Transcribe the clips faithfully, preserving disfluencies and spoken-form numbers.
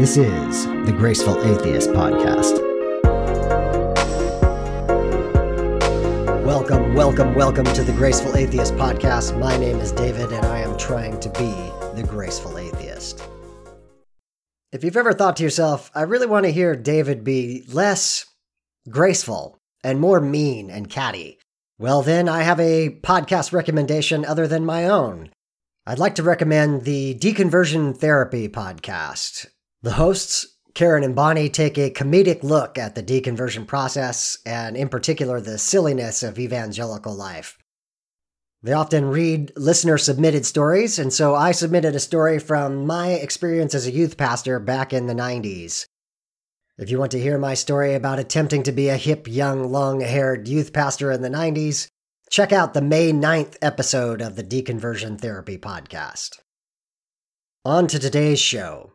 This is the Graceful Atheist Podcast. Welcome, welcome, welcome to the Graceful Atheist Podcast. My name is David, and I am trying to be the Graceful Atheist. If you've ever thought to yourself, I really want to hear David be less graceful and more mean and catty, well then I have a podcast recommendation other than my own. I'd like to recommend the Deconversion Therapy Podcast. The hosts, Karen and Bonnie, take a comedic look at the deconversion process, and in particular, the silliness of evangelical life. They often read listener-submitted stories, and so I submitted a story from my experience as a youth pastor back in the nineties. If you want to hear my story about attempting to be a hip, young, long-haired youth pastor in the nineties, check out the May ninth episode of the Deconversion Therapy Podcast. On to today's show.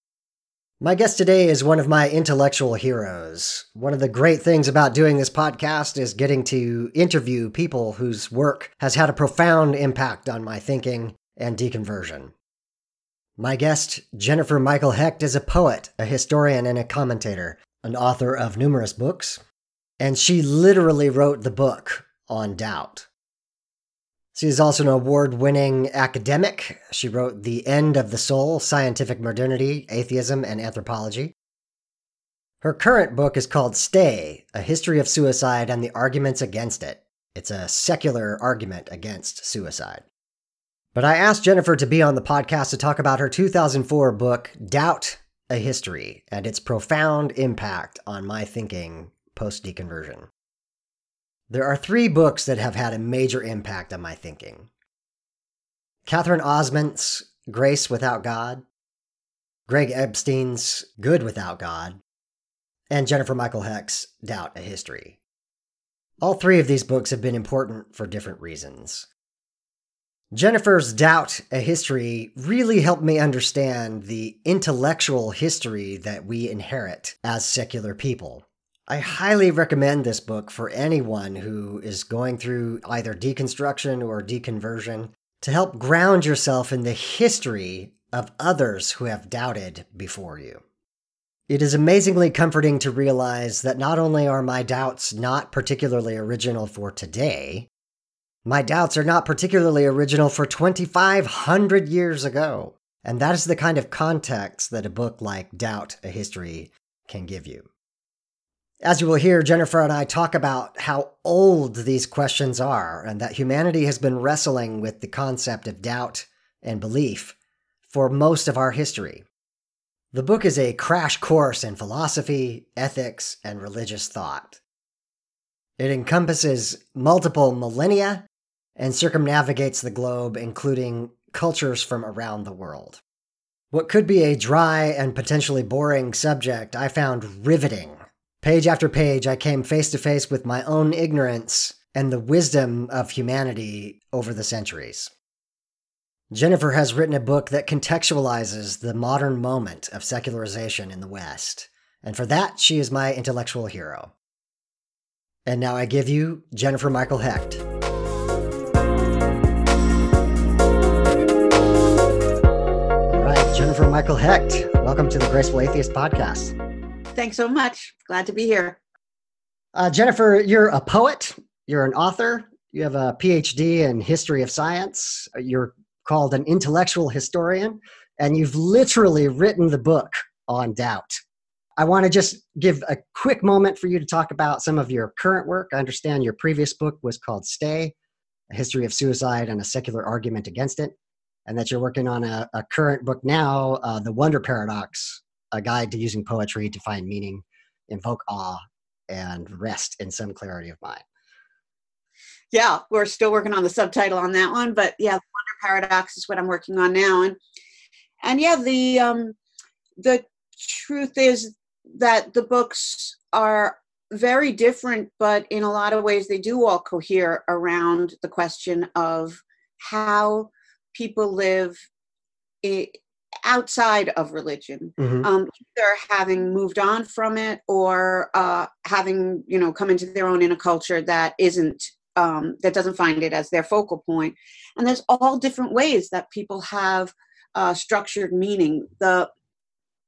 My guest today is one of my intellectual heroes. One of the great things about doing this podcast is getting to interview people whose work has had a profound impact on my thinking and deconversion. My guest, Jennifer Michael Hecht, is a poet, a historian, and a commentator, an author of numerous books, and she literally wrote the book on doubt. She is also an award-winning academic. She wrote The End of the Soul, Scientific Modernity, Atheism, and Anthropology. Her current book is called Stay, A History of Suicide and the Arguments Against It. It's a secular argument against suicide. But I asked Jennifer to be on the podcast to talk about her two thousand four book, Doubt, A History, and its profound impact on my thinking post-deconversion. There are three books that have had a major impact on my thinking. Catherine Osmond's Grace Without God, Greg Epstein's Good Without God, and Jennifer Michael Hecht's Doubt, A History. All three of these books have been important for different reasons. Jennifer's Doubt, A History really helped me understand the intellectual history that we inherit as secular people. I highly recommend this book for anyone who is going through either deconstruction or deconversion to help ground yourself in the history of others who have doubted before you. It is amazingly comforting to realize that not only are my doubts not particularly original for today, my doubts are not particularly original for twenty-five hundred years ago. And that is the kind of context that a book like Doubt, A History can give you. As you will hear, Jennifer and I talk about how old these questions are and that humanity has been wrestling with the concept of doubt and belief for most of our history. The book is a crash course in philosophy, ethics, and religious thought. It encompasses multiple millennia and circumnavigates the globe, including cultures from around the world. What could be a dry and potentially boring subject, I found riveting. Page after page, I came face to face with my own ignorance and the wisdom of humanity over the centuries. Jennifer has written a book that contextualizes the modern moment of secularization in the West, and for that, she is my intellectual hero. And now I give you Jennifer Michael Hecht. All right, Jennifer Michael Hecht, welcome to the Graceful Atheist Podcast. Thanks so much. Glad to be here. Uh, Jennifer, you're a poet, you're an author, you have a P H D in history of science, you're called an intellectual historian, and you've literally written the book on doubt. I want to just give a quick moment for you to talk about some of your current work. I understand your previous book was called Stay, A History of Suicide and a Secular Argument Against It, and that you're working on a, a current book now, uh, The Wonder Paradox, A Guide to Using Poetry to Find Meaning, Invoke Awe, and Rest in Some Clarity of Mind. Yeah, we're still working on the subtitle on that one, but yeah, the Wonder Paradox is what I'm working on now. And and yeah, the um, the truth is that the books are very different, but in a lot of ways they do all cohere around the question of how people live it, outside of religion, mm-hmm. um, either having moved on from it or uh, having, you know, come into their own in a culture that isn't, um, that doesn't find it as their focal point. And there's all different ways that people have uh, structured meaning. The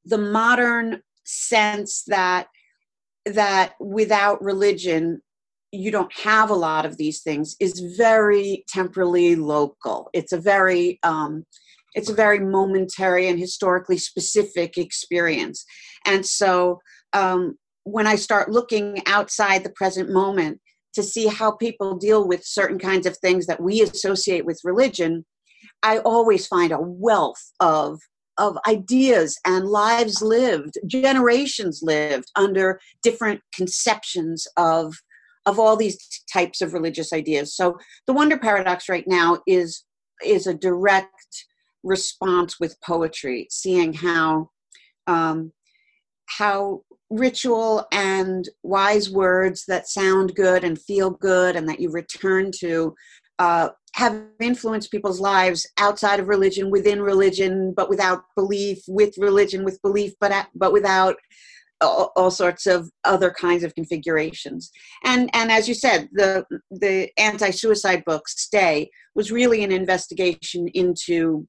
the modern sense that that without religion, you don't have a lot of these things is very temporally local. It's a very um, it's a very momentary and historically specific experience. And so um, when I start looking outside the present moment to see how people deal with certain kinds of things that we associate with religion, I always find a wealth of of ideas and lives lived, generations lived under different conceptions of of all these types of religious ideas. So the Wonder Paradox right now is is a direct response with poetry, seeing how um, how ritual and wise words that sound good and feel good and that you return to uh, have influenced people's lives outside of religion, within religion, but without belief, with religion, with belief, but at, but without all, all sorts of other kinds of configurations. And and as you said, the the anti-suicide book, Stay, was really an investigation into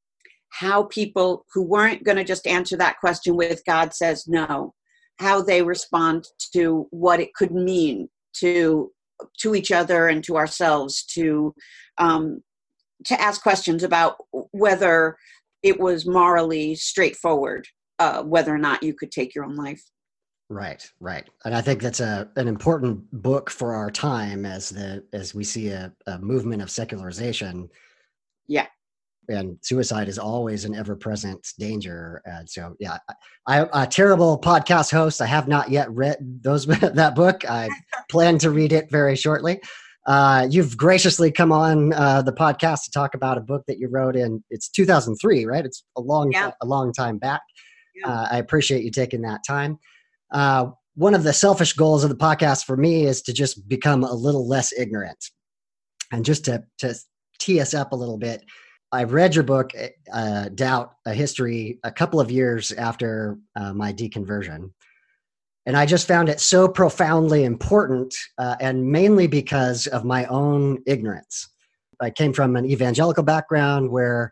how people who weren't going to just answer that question with God says no, how they respond to what it could mean to to each other and to ourselves to um, to ask questions about whether it was morally straightforward, uh, whether or not you could take your own life. Right, right, and I think that's a an important book for our time as the as we see a, a movement of secularization. Yeah. And suicide is always an ever-present danger. And so, yeah, I, I'm a terrible podcast host. I have not yet read those that book. I plan to read it very shortly. Uh, you've graciously come on uh, the podcast to talk about a book that you wrote in. It's two thousand three, right? It's a long, yeah. a long time back. Yeah. Uh, I appreciate you taking that time. Uh, one of the selfish goals of the podcast for me is to just become a little less ignorant, and just to to tee us up a little bit. I read your book, uh, Doubt, A History, a couple of years after uh, my deconversion. And I just found it so profoundly important, uh, and mainly because of my own ignorance. I came from an evangelical background where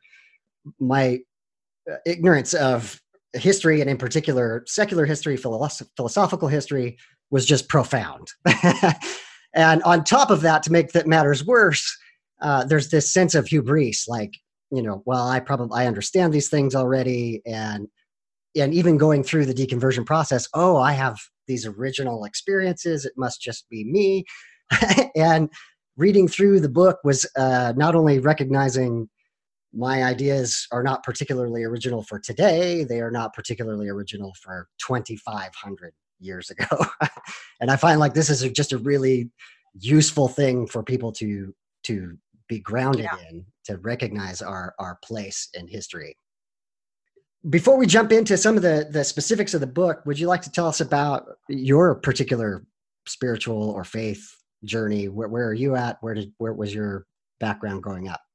my ignorance of history, and in particular secular history, philosoph- philosophical history, was just profound. And on top of that, to make that matters worse, uh, there's this sense of hubris, like, you know, well, I probably, I understand these things already. And, and even going through the deconversion process, oh, I have these original experiences. It must just be me. And reading through the book was uh, not only recognizing my ideas are not particularly original for today, they are not particularly original for twenty-five hundred years ago. And I find like this is just a really useful thing for people to, to be grounded yeah. in, to recognize our, our place in history. Before we jump into some of the, the specifics of the book, would you like to tell us about your particular spiritual or faith journey? Where, where are you at? Where did, where was your background growing up?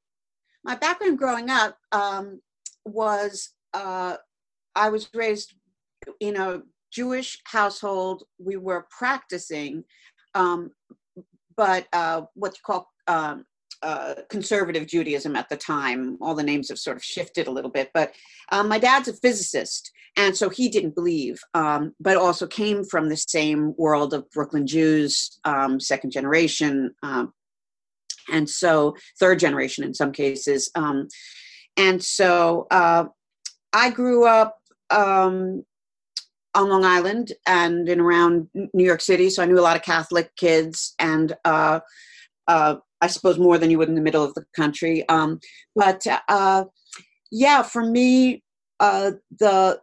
My background growing up um, was, uh, I was raised in a Jewish household. We were practicing, um, but uh, what you call um, uh, conservative Judaism at the time. All the names have sort of shifted a little bit, but um, my dad's a physicist, and so he didn't believe, um, but also came from the same world of Brooklyn Jews, um, second generation, um, and so third generation in some cases. Um, and so uh, I grew up um, on Long Island and in around New York City, so I knew a lot of Catholic kids, and uh, uh, I suppose more than you would in the middle of the country. Um, but uh, yeah, for me, uh, the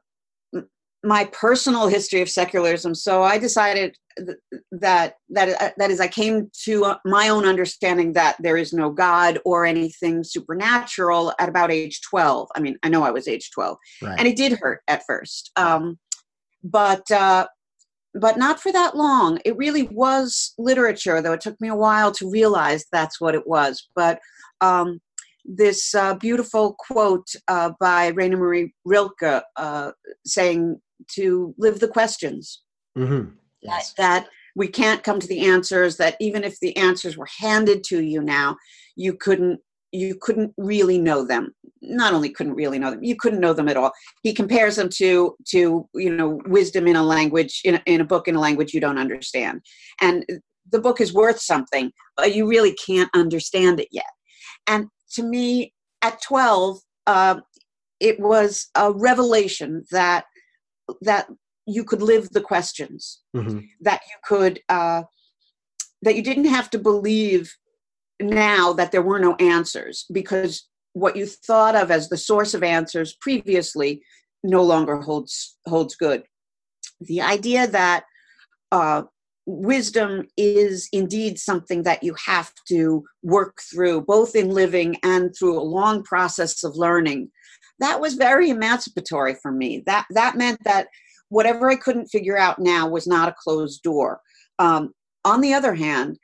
my personal history of secularism. So I decided th- that that that is, I came to my own understanding that there is no God or anything supernatural at about age twelve. I mean, I know I was age twelve, right. And it did hurt at first, um, but. Uh, But not for that long. It really was literature, though it took me a while to realize that's what it was. But um, this uh, beautiful quote uh, by Rainer Maria Rilke uh, saying to live the questions. Mm-hmm. Yes. That, that we can't come to the answers, that even if the answers were handed to you now, you couldn't you couldn't really know them. Not only couldn't really know them, you couldn't know them at all. He compares them to, to you know, wisdom in a language, in a, in a book in a language you don't understand. And the book is worth something, but you really can't understand it yet. And to me, at twelve, uh, it was a revelation that that you could live the questions, mm-hmm. that you could, uh, that you didn't have to believe now that there were no answers, because what you thought of as the source of answers previously no longer holds holds good. The idea that uh, wisdom is indeed something that you have to work through, both in living and through a long process of learning, that was very emancipatory for me. That that meant that whatever I couldn't figure out now was not a closed door. Um, on the other hand,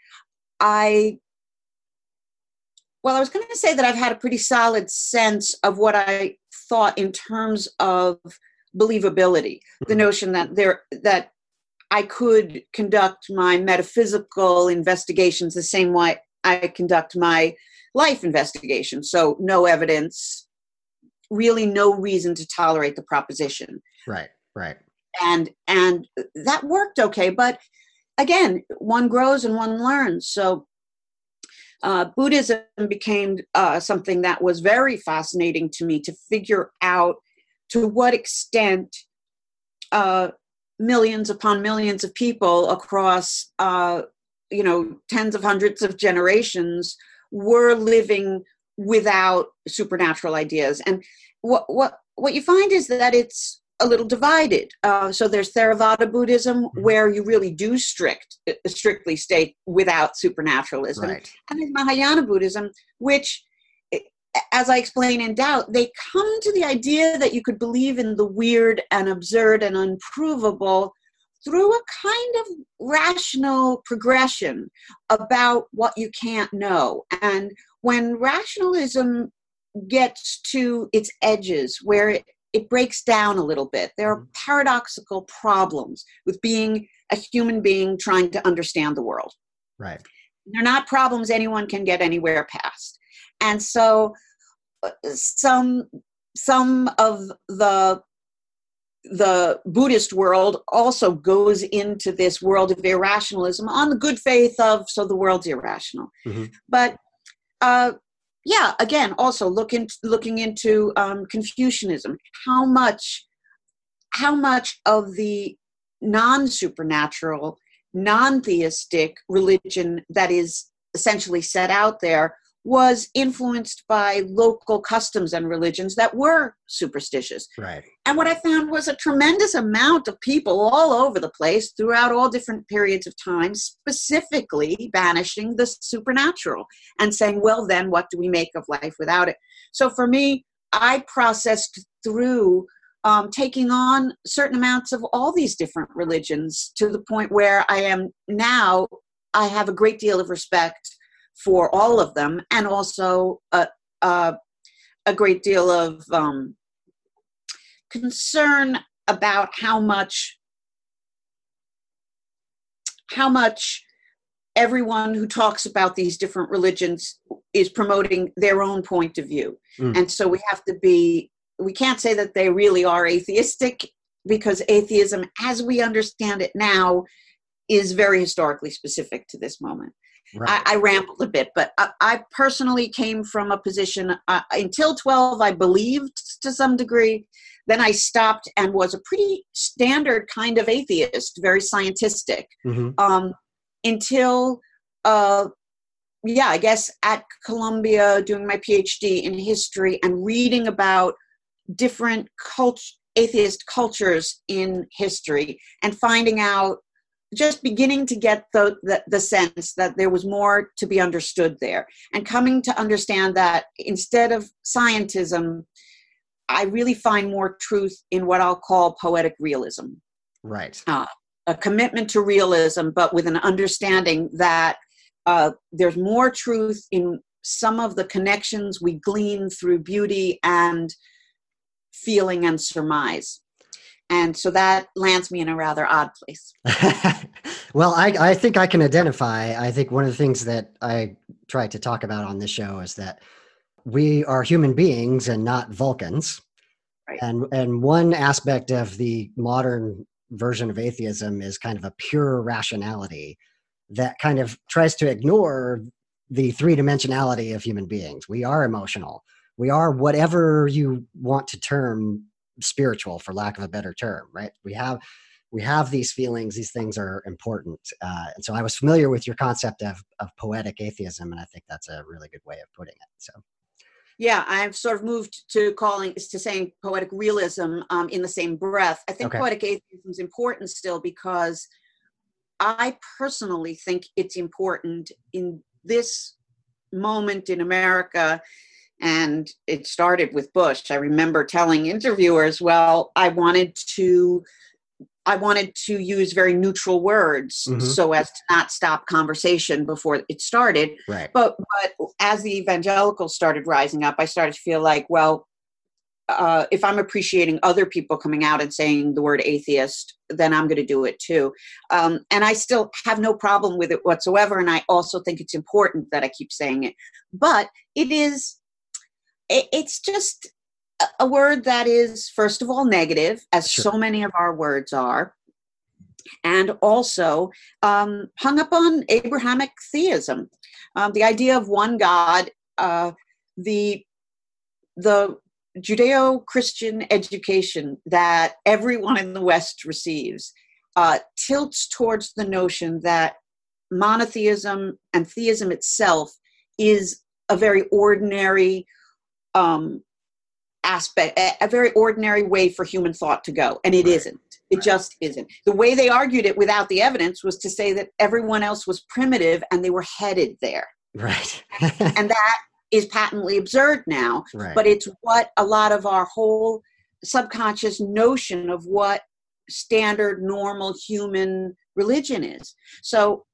I Well, I was going to say that I've had a pretty solid sense of what I thought in terms of believability, the notion that there that I could conduct my metaphysical investigations the same way I conduct my life investigation. So no evidence, really no reason to tolerate the proposition. Right, right. And and that worked okay, but again, one grows and one learns. So Uh, Buddhism became uh, something that was very fascinating to me, to figure out to what extent uh, millions upon millions of people across, uh, you know, tens of hundreds of generations were living without supernatural ideas. And what what what you find is that it's a little divided. Uh, so there's Theravada Buddhism, where you really do strict, strictly stay without supernaturalism. Right. And there's Mahayana Buddhism, which, as I explain in Doubt, they come to the idea that you could believe in the weird and absurd and unprovable through a kind of rational progression about what you can't know. And when rationalism gets to its edges, where it it breaks down a little bit, there are paradoxical problems with being a human being trying to understand the world. Right. They're not problems anyone can get anywhere past. And so uh, some some of the the Buddhist world also goes into this world of irrationalism on the good faith of, so the world's irrational. Mm-hmm. But uh, yeah, again, also look in, looking into um, Confucianism, how much, how much of the non-supernatural, non-theistic religion that is essentially set out there was influenced by local customs and religions that were superstitious. Right. And what I found was a tremendous amount of people all over the place throughout all different periods of time, specifically banishing the supernatural and saying, well, then what do we make of life without it? So for me, I processed through um, taking on certain amounts of all these different religions to the point where I am now, I have a great deal of respect for all of them, and also a, a, a great deal of um, concern about how much how much everyone who talks about these different religions is promoting their own point of view. Mm. And so we have to be, we can't say that they really are atheistic, because atheism, as we understand it now, is very historically specific to this moment. Right. I, I rambled a bit, but I, I personally came from a position, uh, until twelve, I believed to some degree. Then I stopped and was a pretty standard kind of atheist, very scientistic, mm-hmm. um, until, uh, yeah, I guess at Columbia, doing my PhD in history and reading about different cult- atheist cultures in history, and finding out, just beginning to get the, the the sense that there was more to be understood there, and coming to understand that instead of scientism, I really find more truth in what I'll call poetic realism. Right. Uh, a commitment to realism, but with an understanding that uh, there's more truth in some of the connections we glean through beauty and feeling and surmise. And so that lands me in a rather odd place. Well, I, I think I can identify. I think one of the things that I try to talk about on this show is that we are human beings and not Vulcans. Right. And and one aspect of the modern version of atheism is kind of a pure rationality that kind of tries to ignore the three-dimensionality of human beings. We are emotional. We are whatever you want to term spiritual, for lack of a better term, right? We have we have these feelings. These things are important. Uh, and so I was familiar with your concept of, of poetic atheism, and I think that's a really good way of putting it. So. Yeah, I've sort of moved to calling to saying poetic realism um, in the same breath. I think Okay. poetic atheism is important still because I personally think it's important in this moment in America. And it started with Bush. I remember telling interviewers, well, I wanted to I wanted to use very neutral words Mm-hmm. so as to not stop conversation before it started. Right. But but as the evangelicals started rising up, I started to feel like, well, uh, if I'm appreciating other people coming out and saying the word atheist, then I'm going to do it too. Um, and I still have no problem with it whatsoever. And I also think it's important that I keep saying it. But it is, it, it's just a word that is, first of all, negative, as Sure. so many of our words are, and also um, hung up on Abrahamic theism, um, the idea of one God, uh, the the Judeo-Christian education that everyone in the West receives uh, tilts towards the notion that monotheism and theism itself is a very ordinary um, aspect, a, a very ordinary way for human thought to go. And it Right. isn't. It Right. just isn't. The way they argued it without the evidence was to say that everyone else was primitive and they were headed there. Right. And that is patently absurd now. Right. But it's what a lot of our whole subconscious notion of what standard, normal human religion is. So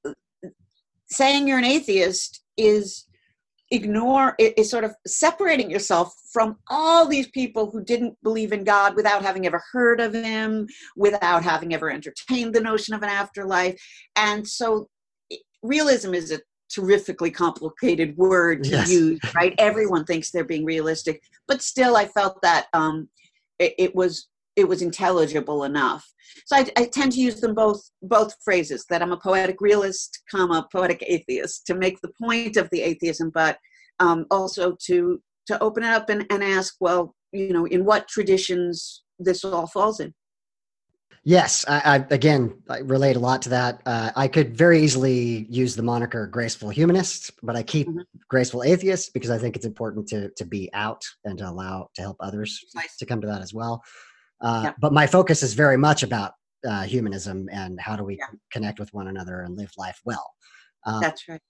saying you're an atheist is ignore is sort of separating yourself from all these people who didn't believe in God without having ever heard of him, without having ever entertained the notion of an afterlife. And so realism is a terrifically complicated word to Yes. use, right? Everyone thinks they're being realistic, but still I felt that um, it, it was it was intelligible enough. So I, I tend to use them both, both phrases, that I'm a poetic realist, comma, poetic atheist, to make the point of the atheism, but um, also to to open it up and, and ask, well, you know, in what traditions this all falls in. Yes, I, I again I relate a lot to that. Uh, I could very easily use the moniker graceful humanist, but I keep Mm-hmm. graceful atheist because I think it's important to to be out and to allow to help others Nice. to come to that as well. Uh, Yeah. But my focus is very much about uh, humanism and how do we Yeah. connect with one another and live life well. Uh, That's right.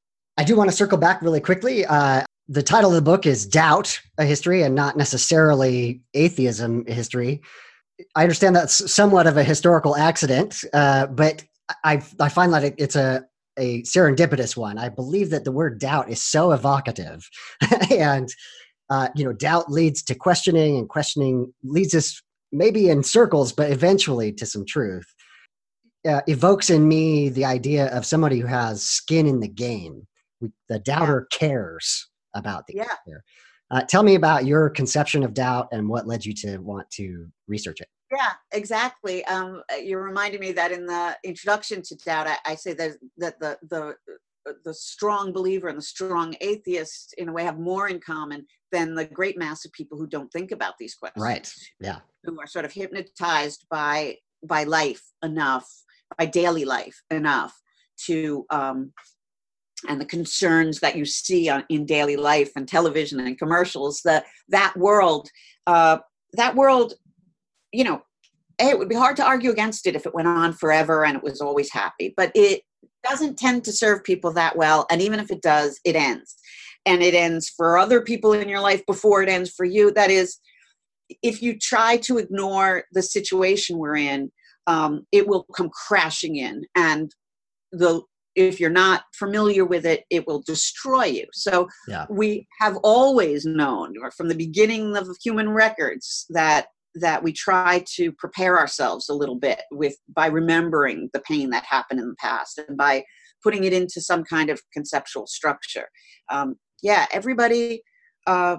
I do want to circle back really quickly. Uh, the title of the book is Doubt, a History, and not necessarily Atheism, a History. I understand that's somewhat of a historical accident, uh, but I, I find that it's a, a serendipitous one. I believe that the word doubt is so evocative. and, uh, you know, doubt leads to questioning, and questioning leads us maybe in circles, but eventually to some truth. Uh, evokes in me the idea of somebody who has skin in the game. We, the doubter yeah. cares about the yeah. answer. Uh, tell me about your conception of doubt and what led you to want to research it. Yeah, exactly. Um, you reminded me that in the introduction to doubt, I, I say that, that the, the the strong believer and the strong atheist, in a way, have more in common than the great mass of people who don't think about these questions. Right. Yeah. Who are sort of hypnotized by by life enough, by daily life enough to, um, and the concerns that you see on, in daily life and television and commercials, the, that world, uh, that world, you know, it would be hard to argue against it if it went on forever and it was always happy, but it doesn't tend to serve people that well. And even if it does, it ends. And it ends for other people in your life before it ends for you. That is, if you try to ignore the situation we're in, um, it will come crashing in. And the if you're not familiar with it, it will destroy you. So yeah. we have always known, or from the beginning of human records, that that we try to prepare ourselves a little bit with by remembering the pain that happened in the past and by putting it into some kind of conceptual structure. Um, yeah, everybody uh,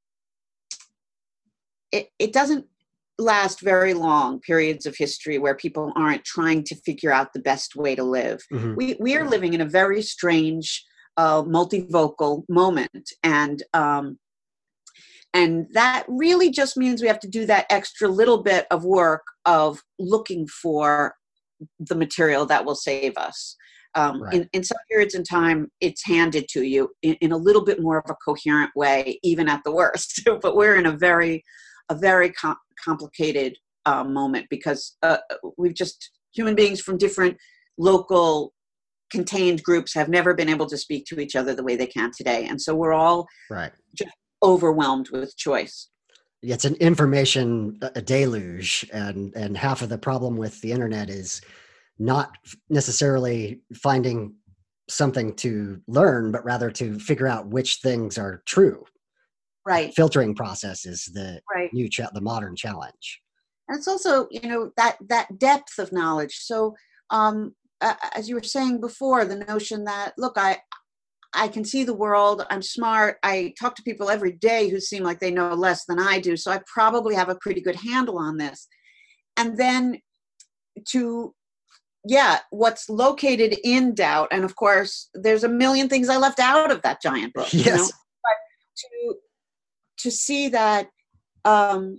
it, it doesn't last very long periods of history where people aren't trying to figure out the best way to live. Mm-hmm. We we are living in a very strange, uh, multivocal moment, and um, and that really just means we have to do that extra little bit of work of looking for the material that will save us. Um, right. in, in some periods in time, it's handed to you in, in a little bit more of a coherent way, even at the worst. But we're in a very, a very com- complicated uh, moment because uh, we've just, human beings from different local contained groups have never been able to speak to each other the way they can today. And so we're all right. just overwhelmed with choice. It's an information a deluge, and, and half of the problem with the internet is not necessarily finding something to learn, but rather to figure out which things are true. Right. The filtering process is the right. new, cha- the modern challenge. And it's also, you know, that, that depth of knowledge. So um, uh, as you were saying before, the notion that, look, I, I can see the world, I'm smart, I talk to people every day who seem like they know less than I do, so I probably have a pretty good handle on this. And then to, yeah, what's located in doubt, and of course, there's a million things I left out of that giant book, yes. you know? But to, to see that um,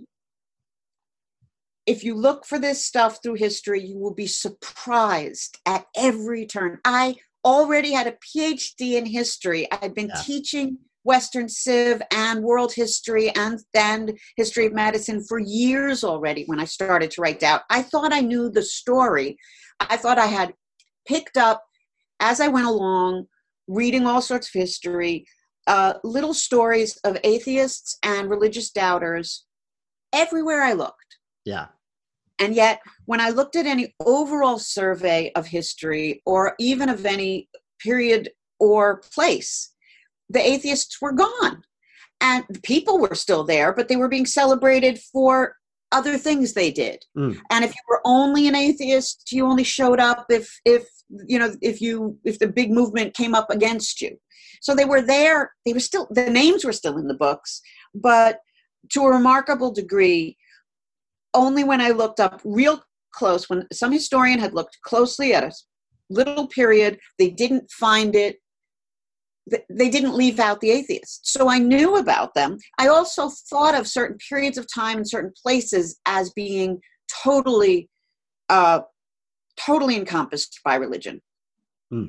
if you look for this stuff through history, you will be surprised at every turn. I already had a P H D in history. I'd been yeah. teaching Western Civ and world history and then history of medicine for years already when I started to write down. I thought I knew the story. I thought I had picked up, as I went along, reading all sorts of history, uh, little stories of atheists and religious doubters everywhere I looked. Yeah. And yet, when I looked at any overall survey of history or even of any period or place, the atheists were gone. And the people were still there, but they were being celebrated for other things they did. Mm. And if you were only an atheist, you only showed up if, if, you know, if you, if the big movement came up against you. So they were there, they were still, the names were still in the books, but to a remarkable degree, only when I looked up real close, when some historian had looked closely at a little period, they didn't find it, they didn't leave out the atheists. So I knew about them. I also thought of certain periods of time and certain places as being totally, uh, totally encompassed by religion. Hmm.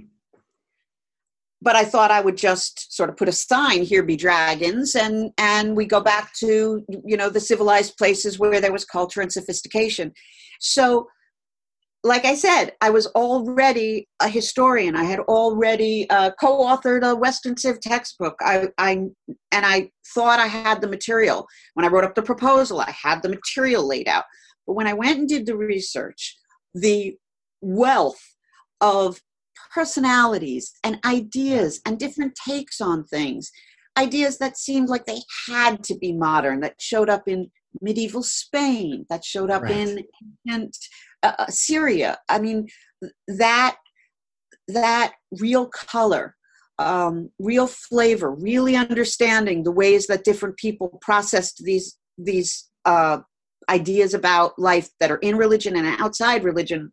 But I thought I would just sort of put a sign, here be dragons, and, and we go back to, you know, the civilized places where there was culture and sophistication. So, like I said, I was already a historian. I had already uh, co-authored a Western Civ textbook. I, I, and I thought I had the material. When I wrote up the proposal, I had the material laid out. But when I went and did the research, the wealth of personalities and ideas and different takes on things, ideas that seemed like they had to be modern, that showed up in medieval Spain, that showed up right. in ancient uh, Syria. I mean, that that real color, um, real flavor, really understanding the ways that different people processed these these uh, ideas about life that are in religion and outside religion.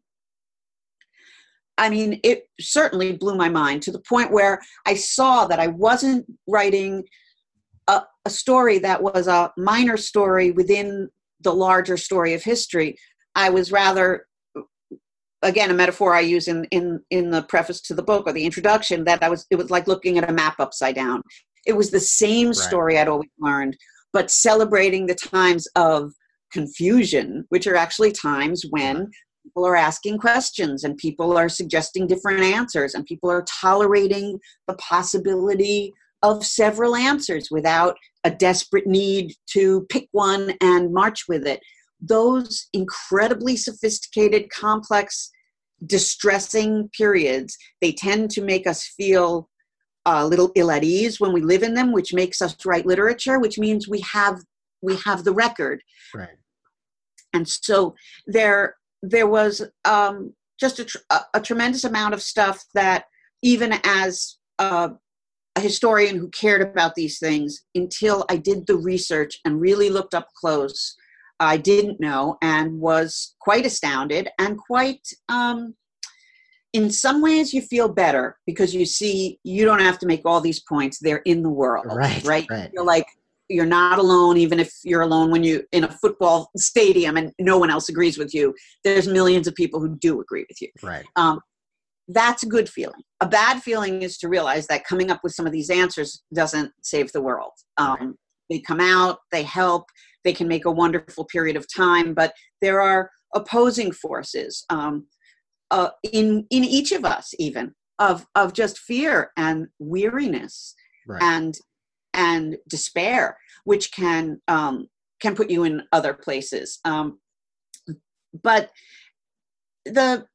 I mean, it certainly blew my mind to the point where I saw that I wasn't writing a, a story that was a minor story within the larger story of history. I was rather, again, a metaphor I use in, in, in the preface to the book or the introduction, that I was, it was like looking at a map upside down. It was the same story right. I'd always learned, but celebrating the times of confusion, which are actually times when people are asking questions and people are suggesting different answers and people are tolerating the possibility of several answers without a desperate need to pick one and march with it. Those incredibly sophisticated, complex, distressing periods, they tend to make us feel a little ill at ease when we live in them, which makes us write literature, which means we have we have the record. Right. And so there there was um, just a, tr- a tremendous amount of stuff that even as uh, a historian who cared about these things until I did the research and really looked up close. I didn't know and was quite astounded and quite, um, in some ways you feel better because you see, you don't have to make all these points. They're in the world, Right, right? right. You're like, you're not alone, even if you're alone when you in a football stadium and no one else agrees with you. There's millions of people who do agree with you. Right. Um, that's a good feeling. A bad feeling is to realize that coming up with some of these answers doesn't save the world. Um, Right. They come out, they help, they can make a wonderful period of time, but there are opposing forces um, uh, in in each of us, even of of just fear and weariness Right. and and despair, which can um, can put you in other places. Um, but the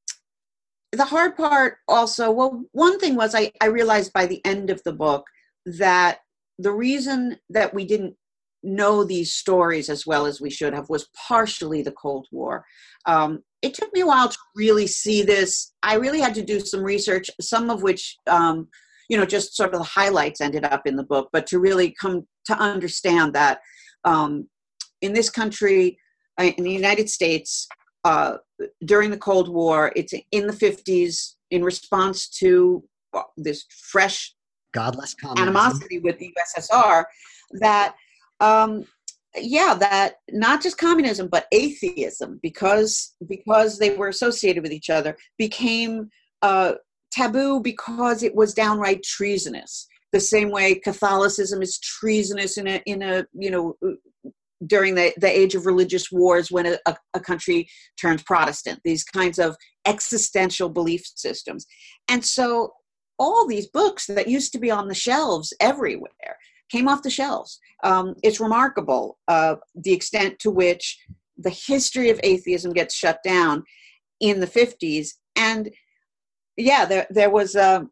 the hard part also, well, one thing was I, I realized by the end of the book that the reason that we didn't know these stories as well as we should have was partially the Cold War. Um, it took me a while to really see this. I really had to do some research, some of which, um, you know, just sort of the highlights ended up in the book, but to really come to understand that um, in this country, in the United States, uh, during the Cold War, it's in the fifties in response to well, this fresh Godless communism. animosity with the U S S R that, um, yeah, that not just communism, but atheism, because because they were associated with each other, became uh, taboo because it was downright treasonous. The same way Catholicism is treasonous in a in a you know during the, the age of religious wars when a, a, a country turns Protestant. These kinds of existential belief systems, and so all these books that used to be on the shelves everywhere came off the shelves. Um, it's remarkable uh, the extent to which the history of atheism gets shut down in the fifties. And yeah, there there was uh,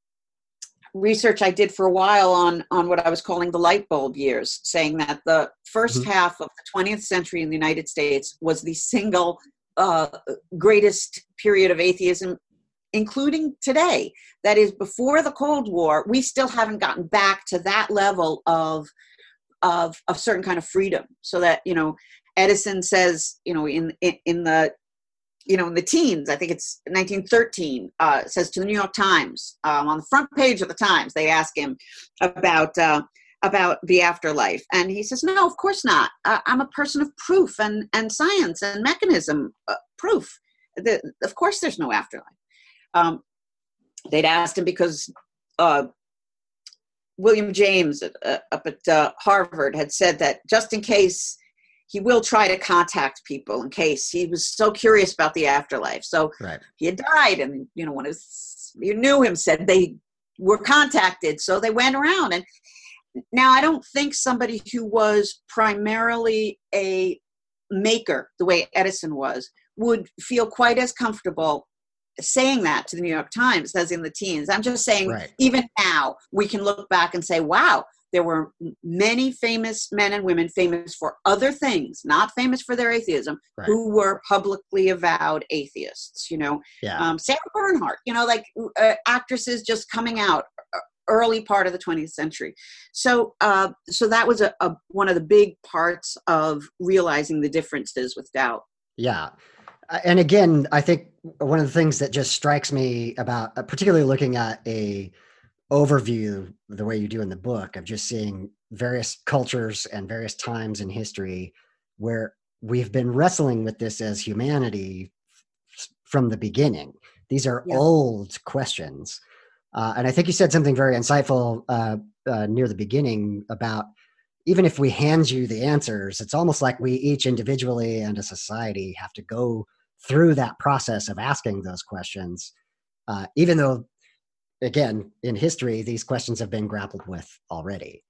research I did for a while on, on what I was calling the light bulb years, saying that the first Mm-hmm. half of the twentieth century in the United States was the single uh, greatest period of atheism, including today. That is, before the Cold War, we still haven't gotten back to that level of, of, of certain kind of freedom. So that, you know, Edison says, you know, in, in, in the, you know, in the teens, I think it's nineteen thirteen, uh, says to the New York Times, um, on the front page of the Times, they ask him about, uh, about the afterlife. And he says, no, of course not. Uh, I'm a person of proof and, and science and mechanism uh, proof. The, of course there's no afterlife. Um, they'd asked him because uh, William James uh, up at uh, Harvard had said that just in case, he will try to contact people in case he was so curious about the afterlife. So Right. he had died, and you know, one of his, you knew him, said they were contacted, so they went around. And now I don't think somebody who was primarily a maker, the way Edison was, would feel quite as comfortable saying that to the New York Times as in the teens. I'm just saying, Right. even now we can look back and say, wow, there were many famous men and women famous for other things, not famous for their atheism, Right. who were publicly avowed atheists. You know, Yeah. um, Sarah Bernhardt, you know, like uh, actresses just coming out early part of the twentieth century. So, uh, so that was a, a one of the big parts of realizing the differences with doubt. Yeah. Uh, And again, I think one of the things that just strikes me about, uh, particularly looking at a overview the way you do in the book, of just seeing various cultures and various times in history where we've been wrestling with this as humanity f- from the beginning. These are Yeah. old questions. Uh, and I think you said something very insightful uh, uh, near the beginning about, even if we hand you the answers, it's almost like we each individually and a society have to go through that process of asking those questions, uh, even though, again, in history, these questions have been grappled with already.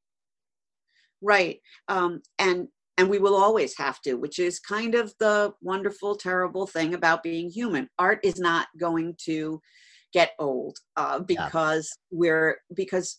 Right. Um, and and we will always have to, which is kind of the wonderful, terrible thing about being human. Art is not going to get old uh, because yeah. we're because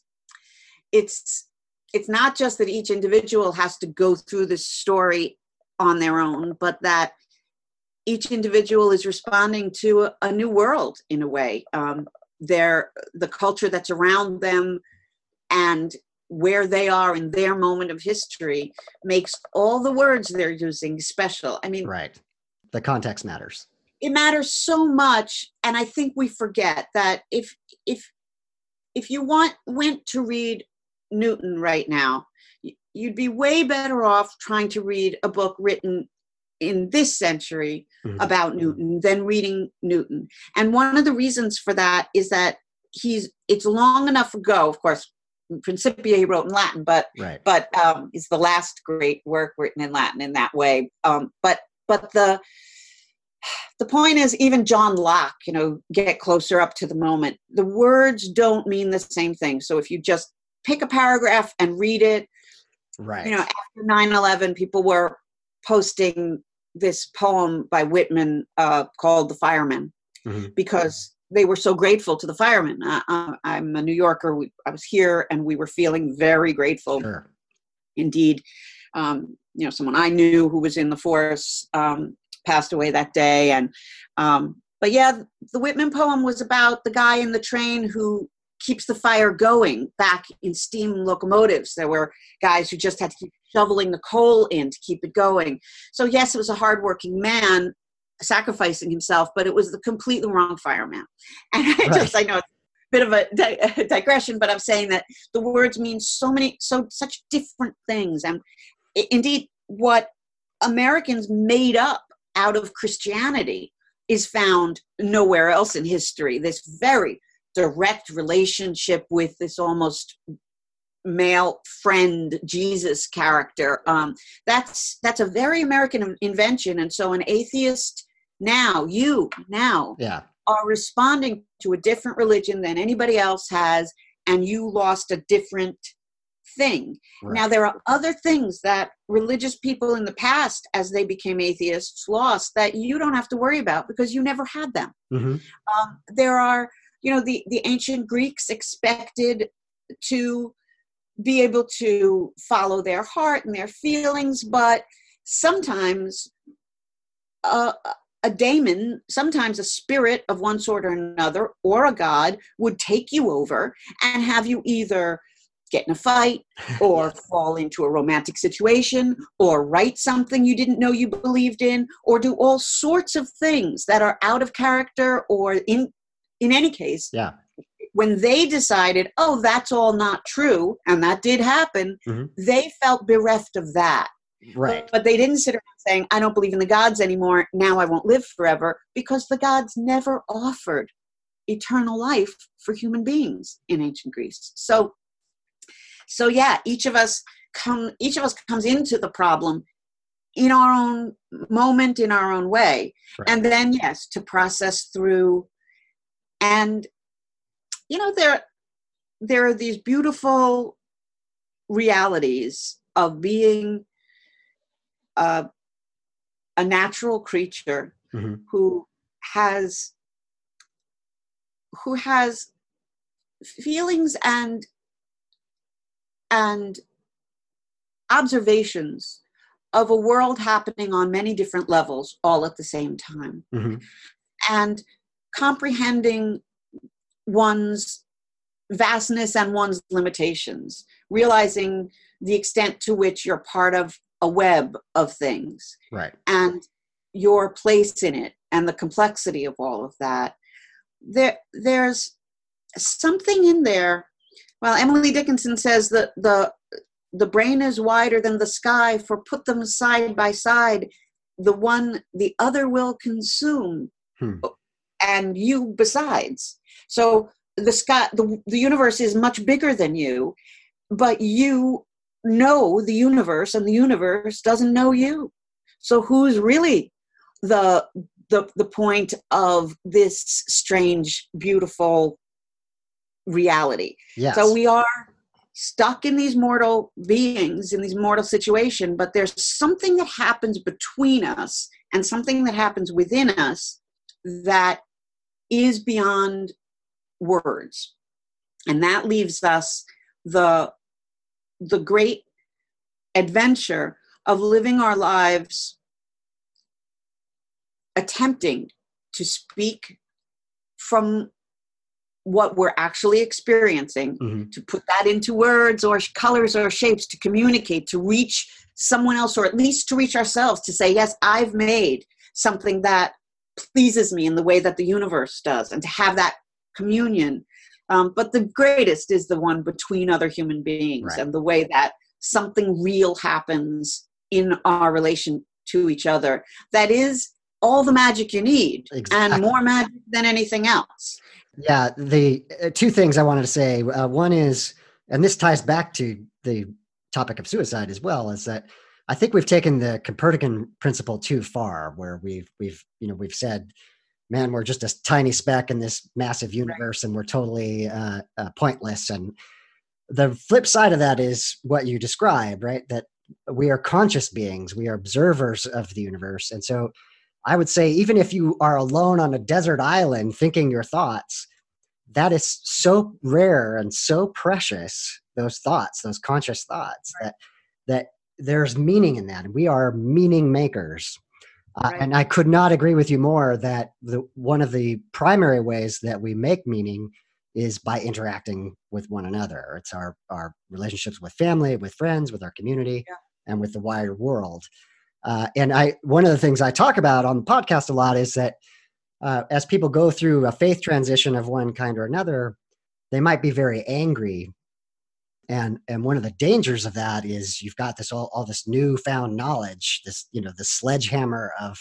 it's it's not just that each individual has to go through this story on their own, but that each individual is responding to a, a new world in a way. Um, they're, the culture that's around them and where they are in their moment of history makes all the words they're using special. I mean, right. The context matters. It matters so much. And I think we forget that if, if, if you want, went to read Newton right now, you'd be way better off trying to read a book written in this century mm-hmm. about Newton than reading Newton. And one of the reasons for that is that he's, it's long enough ago, of course, Principia he wrote in Latin, but, right. but um, it's the last great work written in Latin in that way. Um, but, but the, the point is, even John Locke, you know, get closer up to the moment. The words don't mean the same thing. So if you just pick a paragraph and read it, right. You know, after nine eleven, people were posting this poem by Whitman uh, called The Fireman, mm-hmm. because they were so grateful to the firemen. Uh, I'm a New Yorker. We, I was here and we were feeling very grateful. Sure. Indeed. Um, you know, someone I knew who was in the force um, passed away that day. And, um, but yeah, the Whitman poem was about the guy in the train who keeps the fire going back in steam locomotives. There were guys who just had to keep shoveling the coal in to keep it going. So yes, it was a hardworking man sacrificing himself, but it was the completely wrong fireman. And I right. just, I know it's a bit of a, di- a digression, but I'm saying that the words mean so many, so such different things. And I- indeed, what Americans made up out of Christianity is found nowhere else in history. This very direct relationship with this almost male friend Jesus character. Um, that's that's a very American invention. And so an atheist now, you now yeah. are responding to a different religion than anybody else has, and you lost a different thing. Right. Now, there are other things that religious people in the past, as they became atheists, lost that you don't have to worry about because you never had them. Mm-hmm. Um, there are, you know, the, the ancient Greeks expected to be able to follow their heart and their feelings, but sometimes uh, a daemon, sometimes a spirit of one sort or another, or a god would take you over and have you either get in a fight or yes. fall into a romantic situation or write something you didn't know you believed in, or do all sorts of things that are out of character, or in in any case, yeah. when they decided, oh, that's all not true, and that did happen, mm-hmm. they felt bereft of that. Right. But, but they didn't sit around saying, I don't believe in the gods anymore, now I won't live forever, because the gods never offered eternal life for human beings in ancient Greece. So, so yeah, each of us come, each of us comes into the problem in our own moment, in our own way. Right. And then, yes, to process through. And, you know, there, there are these beautiful realities of being uh, a natural creature mm-hmm. who has, who has feelings and, and observations of a world happening on many different levels all at the same time. Mm-hmm. And comprehending one's vastness and one's limitations, realizing the extent to which you're part of a web of things, right, and your place in it, and the complexity of all of that. There, there's something in there. Well, Emily Dickinson says that the the brain is wider than the sky, for put them side by side, the one the other will consume. Hmm. And you besides. So the sky, the, the universe is much bigger than you, but you know the universe, and the universe doesn't know you. So who's really the the the point of this strange, beautiful reality? Yes. So we are stuck in these mortal beings, in these mortal situation, but there's something that happens between us and something that happens within us that is beyond words. And that leaves us the, the great adventure of living our lives attempting to speak from what we're actually experiencing, Mm-hmm. to put that into words or colors or shapes, to communicate, to reach someone else, or at least to reach ourselves, to say, yes, I've made something that pleases me in the way that the universe does, and to have that communion. Um, but the greatest is the one between other human beings, Right. and the way that something real happens in our relation to each other. That is all the magic you need, Exactly. and more magic than anything else. Yeah, the uh, two things I wanted to say. Uh, one is, and this ties back to the topic of suicide as well, is that I think we've taken the Copernican principle too far, where we've we've you know we've said, man, we're just a tiny speck in this massive universe, and we're totally uh, uh, pointless. And the flip side of that is what you described, right? That we are conscious beings, we are observers of the universe, and so I would say, even if you are alone on a desert island thinking your thoughts, that is so rare and so precious, those thoughts, those conscious thoughts, that that there's meaning in that. And we are meaning makers. Uh, Right. and I could not agree with you more that the, one of the primary ways that we make meaning is by interacting with one another. It's our, our relationships with family, with friends, with our community, Yeah. and with the wider world. Uh, and I, one of the things I talk about on the podcast a lot is that uh, as people go through a faith transition of one kind or another, they might be very angry. And, and one of the dangers of that is you've got this, all, all this newfound knowledge, this, you know, the sledgehammer of,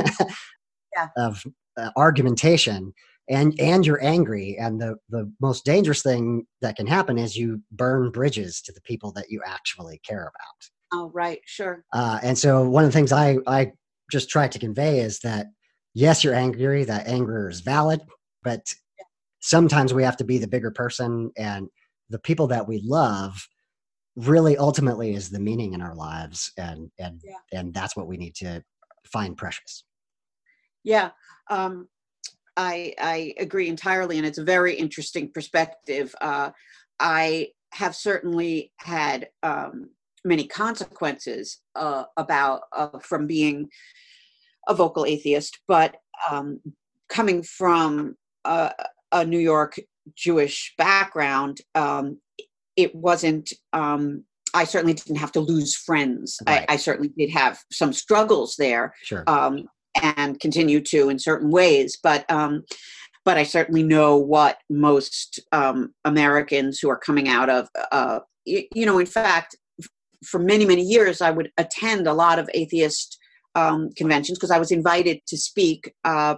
Yeah. of uh, argumentation, and, and you're angry. And the, the most dangerous thing that can happen is you burn bridges to the people that you actually care about. Oh, right. Sure. Uh, and so one of the things I, I just try to convey is that, yes, you're angry, that anger is valid, but sometimes we have to be the bigger person, and the people that we love really ultimately is the meaning in our lives. And, and, Yeah. and that's what we need to find precious. Yeah. Um, I, I agree entirely. And it's a very interesting perspective. Uh, I have certainly had, um, many consequences uh, about uh, from being a vocal atheist, but um, coming from a, a New York Jewish background, um, it wasn't. Um, I certainly didn't have to lose friends. Right. I, I certainly did have some struggles there, Sure. um, and continue to in certain ways, but. Um, But I certainly know what most um, Americans who are coming out of, uh, you, you know, in fact, for many, many years, I would attend a lot of atheist um, conventions because I was invited to speak. Uh,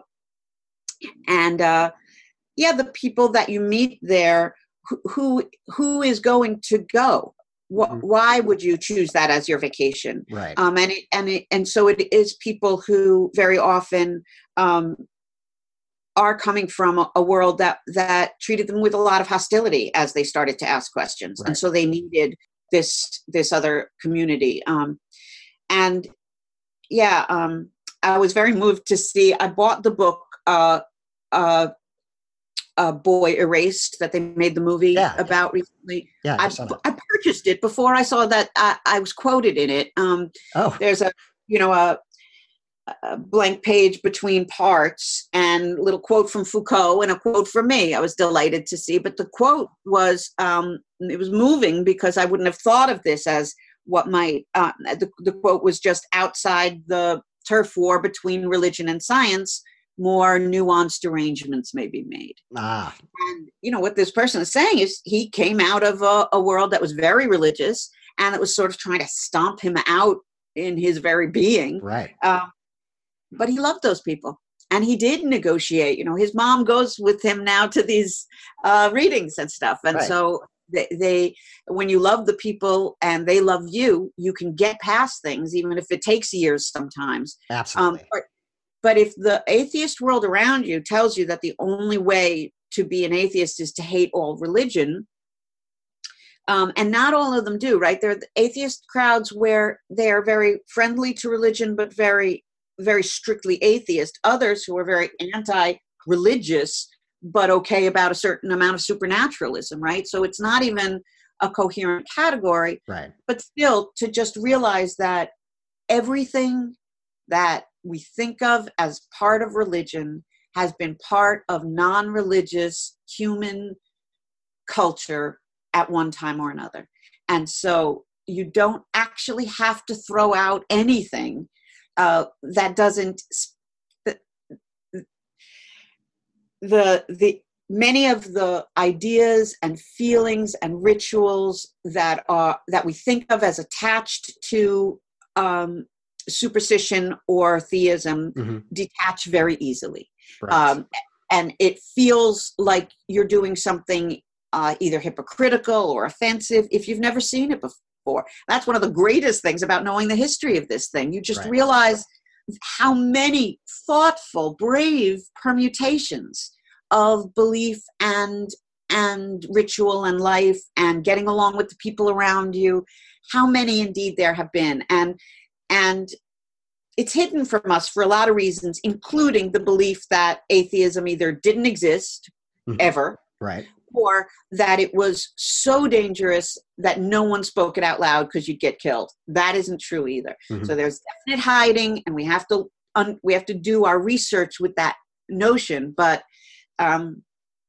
and uh, yeah, the people that you meet there, who who, who is going to go? Wh- Mhm. Why would you choose that as your vacation? Right. Um, and it, and it, and so it is people who very often um, are coming from a, a world that that treated them with a lot of hostility as they started to ask questions, Right. and so they needed this this other community. Um, and yeah, um, I was very moved to see. I bought the book, uh, uh, uh, "Boy Erased," that they made the movie Yeah. about recently. Yeah. I I, saw that. I purchased it before I saw that I, I was quoted in it. Um, Oh, there's a you know a a blank page between parts and a little quote from Foucault and a quote from me. I was delighted to see, but the quote was, um, it was moving because I wouldn't have thought of this as what might, uh, the, the quote was just outside the turf war between religion and science, more nuanced arrangements may be made. ah, And, you know, what this person is saying is he came out of a, a world that was very religious and it was sort of trying to stomp him out in his very being. right. Um, But he loved those people, and he did negotiate. You know, his mom goes with him now to these uh, readings and stuff. And Right. so they, they, when you love the people and they love you, you can get past things, even if it takes years sometimes. Um, Absolutely. but, but if the atheist world around you tells you that the only way to be an atheist is to hate all religion, um, and not all of them do, right? There are the atheist crowds where they are very friendly to religion, but very very strictly atheist, others who are very anti-religious, but okay about a certain amount of supernaturalism, right? So it's not even a coherent category, Right. but still to just realize that everything that we think of as part of religion has been part of non-religious human culture at one time or another. And so you don't actually have to throw out anything uh, that doesn't, the, the, the, many of the ideas and feelings and rituals that are, that we think of as attached to um, superstition or theism mm-hmm. detach very easily. Right. Um, and it feels like you're doing something uh, either hypocritical or offensive if you've never seen it before. That's one of the greatest things about knowing the history of this thing. You just right. realize how many thoughtful, brave permutations of belief and and ritual and life and getting along with the people around you, how many indeed there have been. And and it's hidden from us for a lot of reasons, including the belief that atheism either didn't exist mm-hmm. ever, right, or that it was so dangerous that no one spoke it out loud because you'd get killed. That isn't true either. Mm-hmm. So there's definite hiding, and we have to un- we have to do our research with that notion. But um,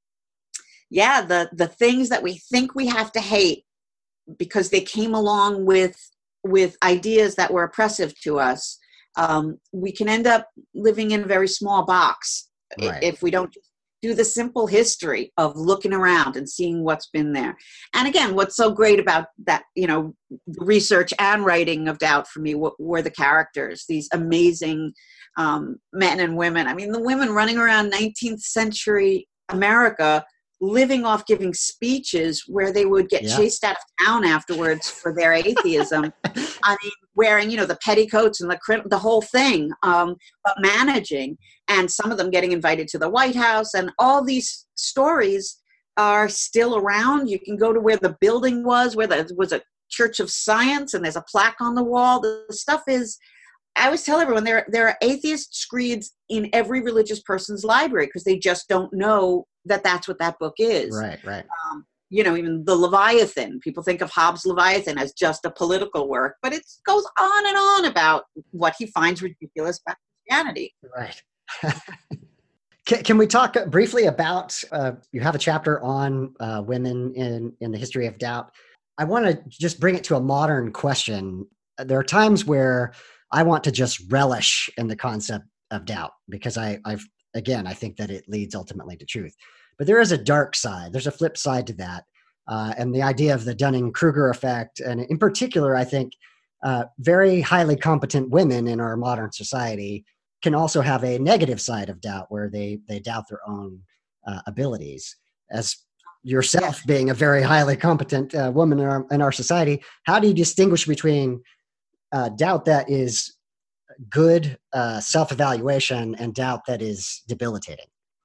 yeah, the the things that we think we have to hate because they came along with with ideas that were oppressive to us, um, we can end up living in a very small box right. if we don't do the simple history of looking around and seeing what's been there. And again, what's so great about that, you know, research and writing of doubt for me were, were the characters, these amazing um, men and women. I mean, the women running around nineteenth century America, living off giving speeches where they would get yeah. chased out of town afterwards for their atheism. I mean, wearing, you know, the petticoats and the the whole thing, um, but managing, and some of them getting invited to the White House, and all these stories are still around. You can go to where the building was, where there was a Church of Science, and there's a plaque on the wall. The stuff is, I always tell everyone, there, there are atheist screeds in every religious person's library because they just don't know that that's what that book is. Right, right. Um, you know, even the Leviathan, people think of Hobbes' Leviathan as just a political work, but it goes on and on about what he finds ridiculous about Christianity. Right. can, can we talk briefly about, uh, you have a chapter on uh, women in, in the history of doubt. I want to just bring it to a modern question. There are times where I want to just relish in the concept of doubt because I, I've, again, I think that it leads ultimately to truth. But there is a dark side. There's a flip side to that. Uh, and the idea of the Dunning-Kruger effect, and in particular, I think uh, very highly competent women in our modern society can also have a negative side of doubt where they, they doubt their own uh, abilities. As yourself being a very highly competent uh, woman in our, in our society, how do you distinguish between uh, doubt that is good uh, self-evaluation and doubt that is debilitating?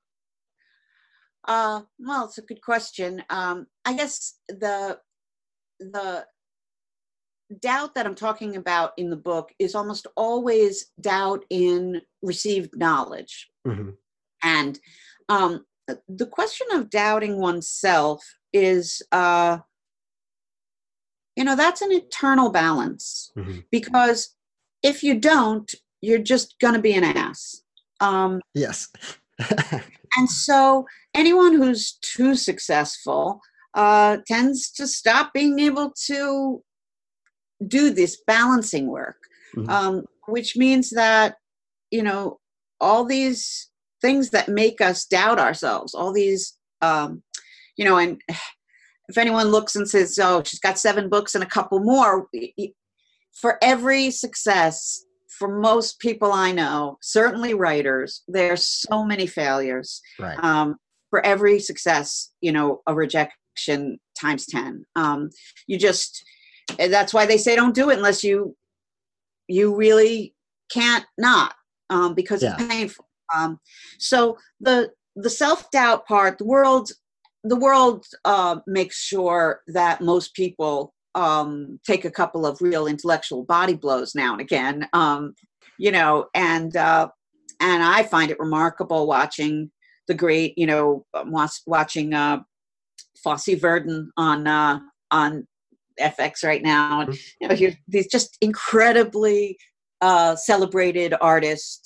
Uh, well, it's a good question. Um, I guess the the doubt that I'm talking about in the book is almost always doubt in received knowledge. Mm-hmm. And um, the question of doubting oneself is, uh, you know, that's an eternal balance. Mm-hmm. Because if you don't, you're just going to be an ass. Um, yes. And so anyone who's too successful uh, tends to stop being able to do this balancing work, mm-hmm. um, which means that, you know, all these things that make us doubt ourselves, all these, um, you know, and if anyone looks and says, oh, she's got seven books and a couple more, for every success, for most people I know, certainly writers, there's so many failures. Right. Um, for every success, you know, a rejection times ten. Um, you just, that's why they say don't do it unless you, you really can't not, um, because yeah. it's painful. Um, so the, the self-doubt part, the world, the world uh, makes sure that most people Um, take a couple of real intellectual body blows now and again, um, you know, and uh, and I find it remarkable watching the great, you know, watching uh, Fosse Verdon on uh, on F X right now, and you know, these just incredibly uh, celebrated artists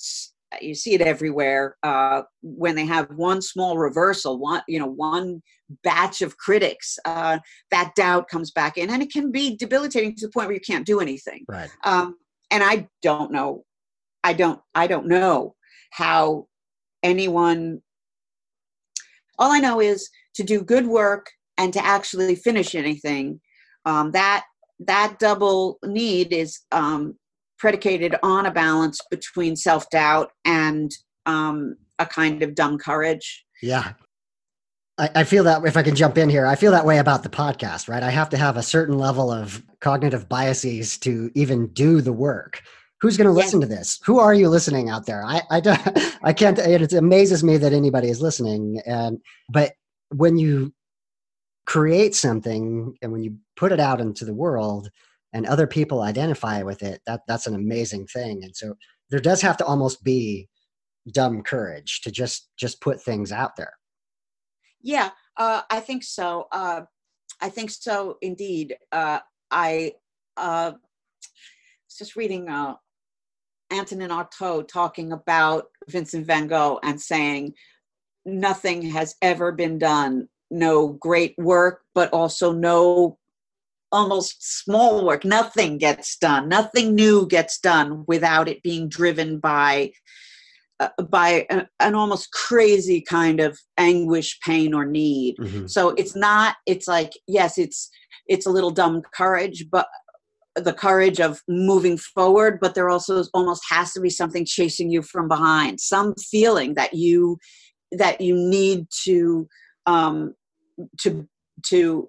you see it everywhere. Uh, when they have one small reversal, one, you know, one batch of critics, uh, that doubt comes back in, and it can be debilitating to the point where you can't do anything. Right. Um, and I don't know, I don't, I don't know how anyone, all I know is to do good work and to actually finish anything. Um, that, that double need is, um, predicated on a balance between self-doubt and um, a kind of dumb courage. Yeah. I, I feel that, if I can jump in here, I feel that way about the podcast, right? I have to have a certain level of cognitive biases to even do the work. Who's going to Yes. listen to this? Who are you listening out there? I, I, don't, I can't, it amazes me that anybody is listening. And, but when you create something and when you put it out into the world, and other people identify with it, that that's an amazing thing. And so there does have to almost be dumb courage to just just put things out there. Yeah, uh, I think so. Uh, I think so indeed. Uh, I uh, was just reading uh, Antonin Artaud talking about Vincent van Gogh and saying, nothing has ever been done, no great work, but also no almost small work. Nothing gets done. Nothing new gets done without it being driven by uh, by a, an almost crazy kind of anguish, pain, or need. Mm-hmm. So it's not. It's like, yes, it's it's a little dumb courage, but the courage of moving forward. But there also almost has to be something chasing you from behind, some feeling that you that you need to um, to to.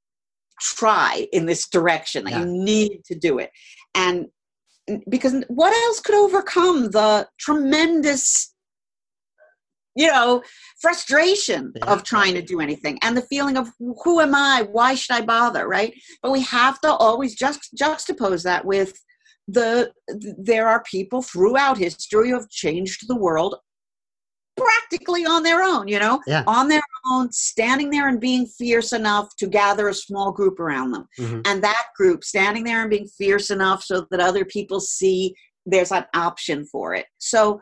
try in this direction, that yeah. you need to do it. And because what else could overcome the tremendous, you know, frustration yeah. of trying to do anything and the feeling of who am I? Why should I bother? Right. But we have to always just juxtapose that with the, there are people throughout history who have changed the world practically on their own, you know, yeah. on their own, standing there and being fierce enough to gather a small group around them. Mm-hmm. And that group standing there and being fierce enough so that other people see there's an option for it. So,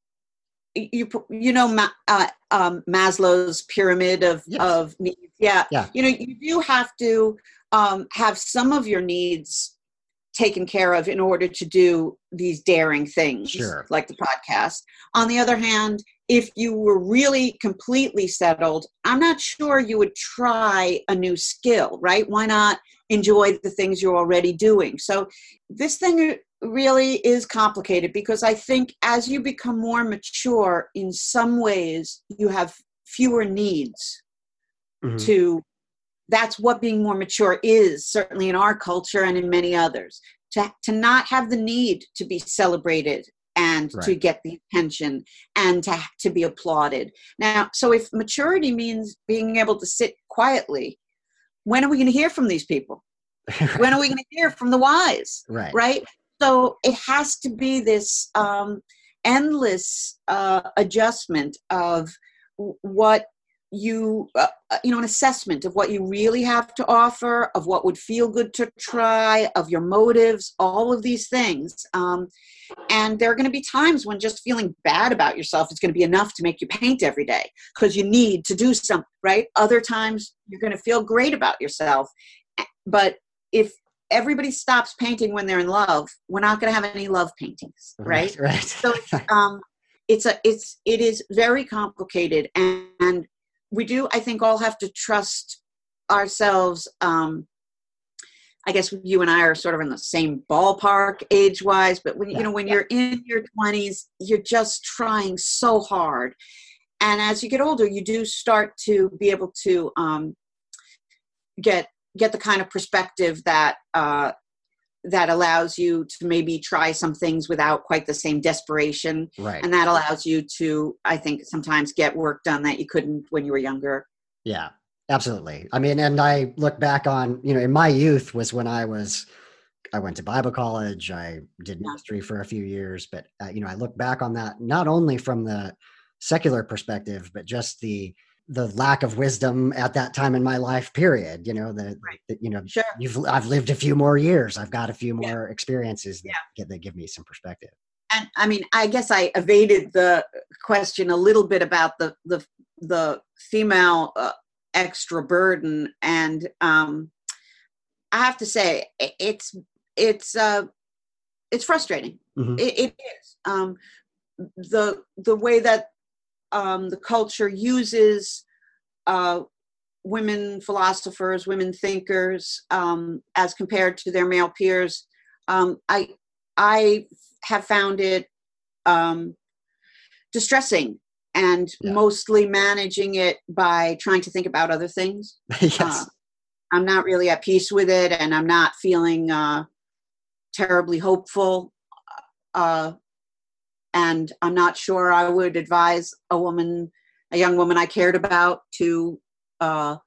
you you know, uh, um, Maslow's pyramid of, yes. of needs. Yeah. yeah. You know, you do have to um, have some of your needs taken care of in order to do these daring things, sure. like the podcast. On the other hand, if you were really completely settled, I'm not sure you would try a new skill, right? Why not enjoy the things you're already doing? So this thing really is complicated because I think as you become more mature, in some ways, you have fewer needs mm-hmm. to, that's what being more mature is, certainly in our culture and in many others, to, to not have the need to be celebrated and right. to get the attention and to, to be applauded. Now, so if maturity means being able to sit quietly, when are we going to hear from these people? When are we going to hear from the wise? Right. Right. So it has to be this um, endless uh, adjustment of what you, uh, you know, an assessment of what you really have to offer, of what would feel good to try, of your motives, all of these things. Um, and there are going to be times when just feeling bad about yourself is going to be enough to make you paint every day because you need to do something, right? Other times you're going to feel great about yourself. But if everybody stops painting when they're in love, we're not going to have any love paintings, right? Right. right. So um, it's a, it's, it is very complicated, and, and we do, I think, all have to trust ourselves. Um, I guess you and I are sort of in the same ballpark age-wise, but when, yeah. you know, when yeah. you're in your twenties, you're just trying so hard. And as you get older, you do start to be able to um, get get the kind of perspective that uh, that allows you to maybe try some things without quite the same desperation. Right. And that allows you to, I think, sometimes get work done that you couldn't when you were younger. Yeah, absolutely. I mean, and I look back on, you know, in my youth was when I was, I went to Bible college, I did ministry for a few years, but, uh, you know, I look back on that, not only from the secular perspective, but just the the lack of wisdom at that time in my life, period. You know, the, right. the you know, sure. you've, I've lived a few more years. I've got a few more yeah. experiences that, yeah. get, that give me some perspective. And I mean, I guess I evaded the question a little bit about the the the female uh, extra burden, and um, I have to say it's it's uh, it's frustrating. Mm-hmm. It, it is um, the the way that um, the culture uses uh, women philosophers, women thinkers, um, as compared to their male peers. Um, I I have found it um, distressing, and yeah. mostly managing it by trying to think about other things. Yes. Uh, I'm not really at peace with it, and I'm not feeling uh, terribly hopeful. Uh, and I'm not sure I would advise a woman, a young woman I cared about, to uh,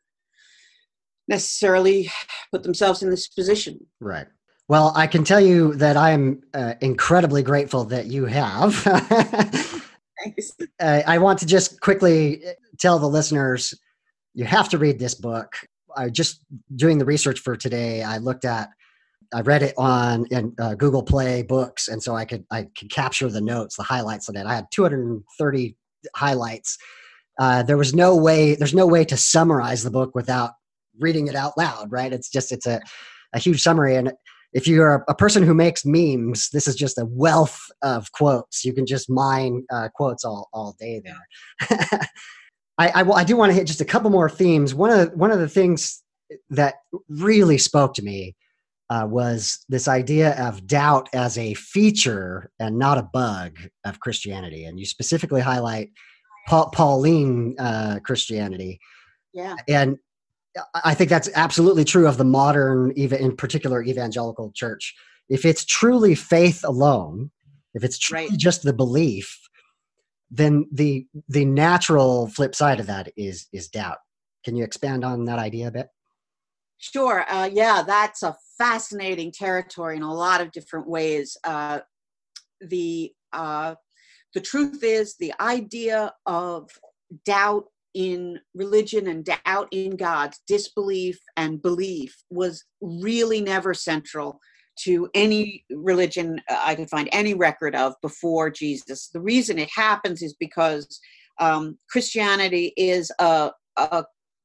necessarily put themselves in this position. Right. Well, I can tell you that I am uh, incredibly grateful that you have. Thanks. Uh, I want to just quickly tell the listeners, you have to read this book. I just doing the research for today, I looked at, I read it on in, uh, Google Play Books, and so I could I could capture the notes, the highlights of it. I had two hundred thirty highlights. Uh, there was no way, there's no way to summarize the book without reading it out loud, right? It's just, it's a, a huge summary. And if you're a, a person who makes memes, this is just a wealth of quotes. You can just mine uh, quotes all, all day there. I, I, I do want to hit just a couple more themes. One of the, one of the things that really spoke to me uh, was this idea of doubt as a feature and not a bug of Christianity. And you specifically highlight pa- Pauline uh, Christianity. Yeah. And I think that's absolutely true of the modern, even in particular, evangelical church. If it's truly faith alone, if it's truly right. just the belief, then the the natural flip side of that is is doubt. Can you expand on that idea a bit? Sure. Uh, yeah, that's a fascinating territory in a lot of different ways. Uh, the uh, the truth is, the idea of doubt in religion and doubt in God, disbelief and belief, was really never central to any religion I could find any record of before Jesus. The reason it happens is because um, Christianity is a, a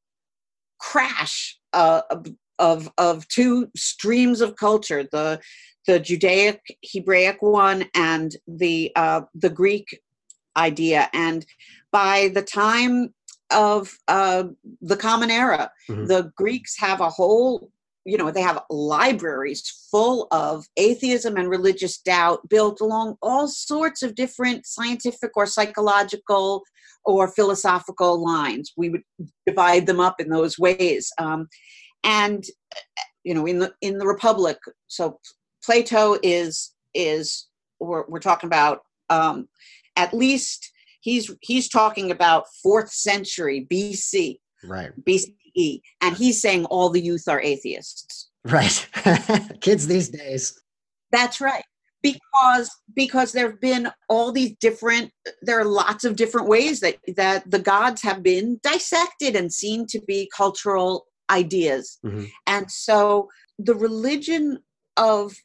crash uh, of of two streams of culture: the the Judaic Hebraic one and the uh, the Greek idea. And by the time of uh, the Common Era, mm-hmm. the Greeks have a whole, you know, they have libraries full of atheism and religious doubt built along all sorts of different scientific or psychological or philosophical lines. We would divide them up in those ways. Um, and, you know, in the in the Republic, so Plato is, is we're, we're talking about um, at least, he's he's talking about fourth century B C, right? B C E, and he's saying all the youth are atheists, right? Kids these days. That's right, because because there've been all these different. There are lots of different ways that that the gods have been dissected and seen to be cultural ideas, mm-hmm. and so the religion of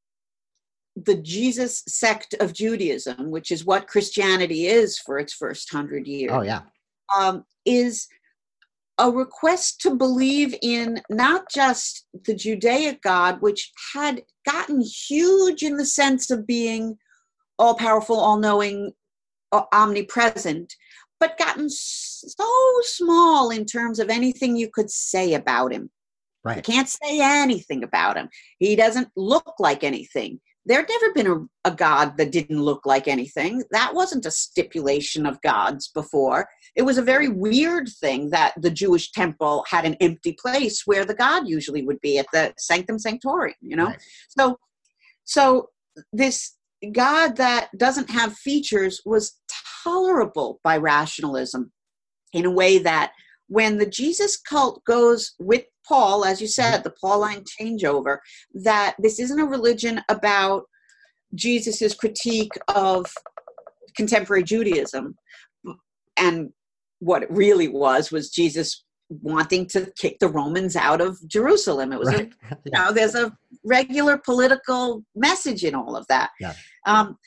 the Jesus sect of Judaism, which is what Christianity is for its first hundred years, oh yeah, um, is a request to believe in not just the Judaic God, which had gotten huge in the sense of being all-powerful, all-knowing, omnipresent, but gotten so small in terms of anything you could say about him. Right. You can't say anything about him. He doesn't look like anything. There'd never been a, a God that didn't look like anything. That wasn't a stipulation of gods before. It was a very weird thing that the Jewish temple had an empty place where the God usually would be, at the Sanctum Sanctorum, you know? Right. So, so this God that doesn't have features was tolerable by rationalism in a way that when the Jesus cult goes with Paul, as you said, the Pauline changeover, that this isn't a religion about Jesus's critique of contemporary Judaism. And what it really was, was Jesus wanting to kick the Romans out of Jerusalem. It was, right. a, you know, there's a regular political message in all of that. Yeah. Um,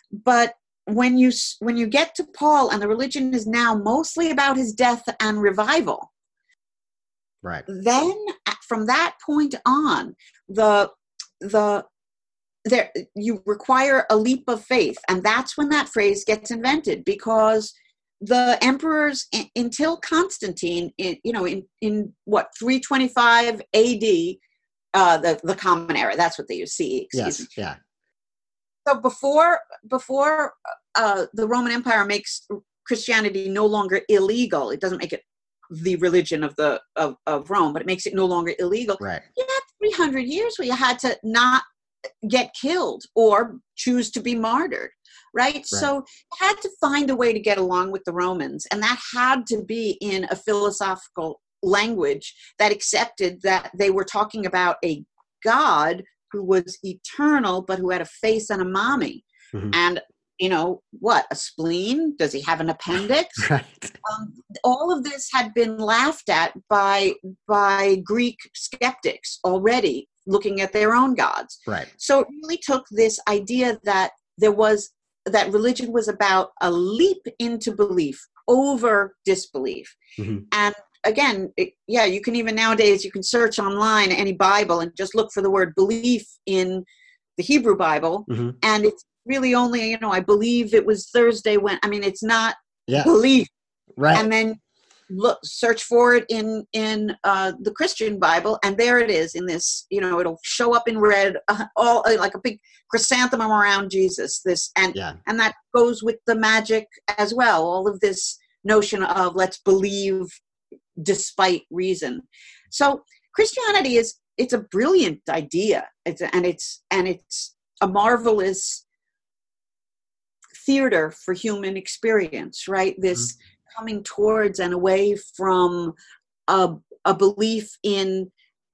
but when you when you get to Paul, and the religion is now mostly about his death and revival, right? Then from that point on, the the there you require a leap of faith, and that's when that phrase gets invented, because the emperors in, until Constantine, in, you know, in in what three twenty-five A D, uh, the the Common Era. That's what they use. C E, excuse Yes, me. yeah. So before before uh, the Roman Empire makes Christianity no longer illegal, it doesn't make it the religion of the of, of Rome, but it makes it no longer illegal. Right. You had three hundred years where you had to not get killed or choose to be martyred, right? right? So you had to find a way to get along with the Romans, and that had to be in a philosophical language that accepted that they were talking about a God who was eternal, but who had a face and a mommy. Mm-hmm. And, you know, what, a spleen? Does he have an appendix? Right. Um, all of this had been laughed at by by Greek skeptics already, looking at their own gods. Right. So it really took this idea that there was, that religion was about a leap into belief over disbelief. Mm-hmm. And again, it, yeah, you can even nowadays, you can search online any Bible and just look for the word belief in the Hebrew Bible. Mm-hmm. And it's really only, you know, I believe it was Thursday when, I mean, it's not yeah. belief. Right. And then look, search for it in, in uh, the Christian Bible. And there it is in this, you know, it'll show up in red, uh, all uh, like a big chrysanthemum around Jesus. This, and, yeah. and that goes with the magic as well. All of this notion of let's believe despite reason. So Christianity is, it's a brilliant idea. It's, and it's, and it's a marvelous theater for human experience, right? This mm-hmm. coming towards and away from a, a belief in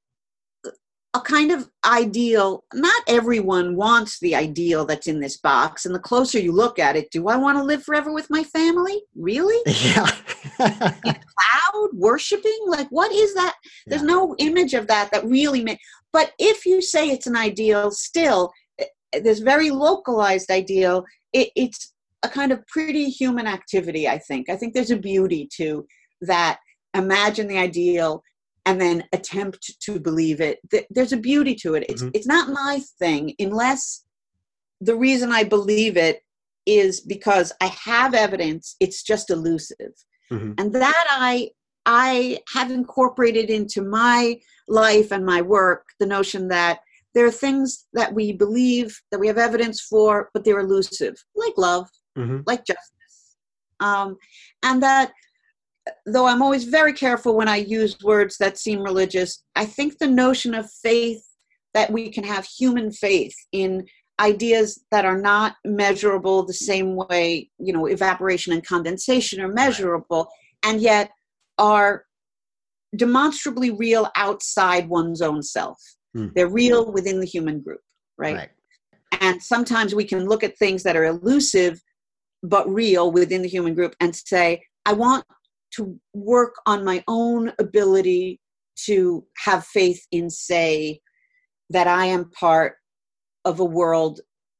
a kind of ideal. Not everyone wants the ideal that's in this box. And the closer you look at it, do I want to live forever with my family? Really? Yeah. In cloud worshiping? Like, what is that? There's yeah. no image of that that really makes, but if you say it's an ideal, still, this very localized ideal, it, it's a kind of pretty human activity, I think. I think there's a beauty to that. Imagine the ideal and then attempt to believe it. There's a beauty to it. It's mm-hmm. it's not my thing unless the reason I believe it is because I have evidence. It's just elusive. Mm-hmm. And that I I have incorporated into my life and my work, the notion that there are things that we believe, that we have evidence for, but they're elusive, like love, mm-hmm. like justice. Um, and that, though I'm always very careful when I use words that seem religious, I think the notion of faith, that we can have human faith in ideas that are not measurable the same way, you know, evaporation and condensation are measurable, and yet are demonstrably real outside one's own self. Hmm. They're real within the human group, right? right? And sometimes we can look at things that are elusive but real within the human group and say, I want to work on my own ability to have faith in, say, that I am part of a world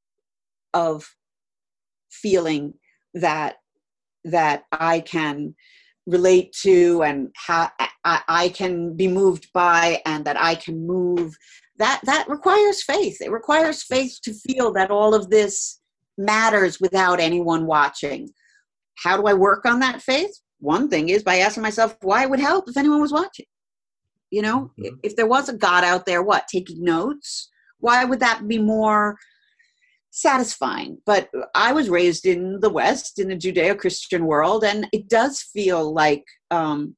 of feeling that that I can relate to, and how I, I can be moved by, and that I can move. That that requires faith. It requires faith to feel that all of this matters without anyone watching. How do I work on that faith? One thing is by asking myself why it would help if anyone was watching. You know, mm-hmm. if there was a God out there, what, taking notes? Why would that be more satisfying? But I was raised in the West, in the Judeo-Christian world, and it does feel like, um,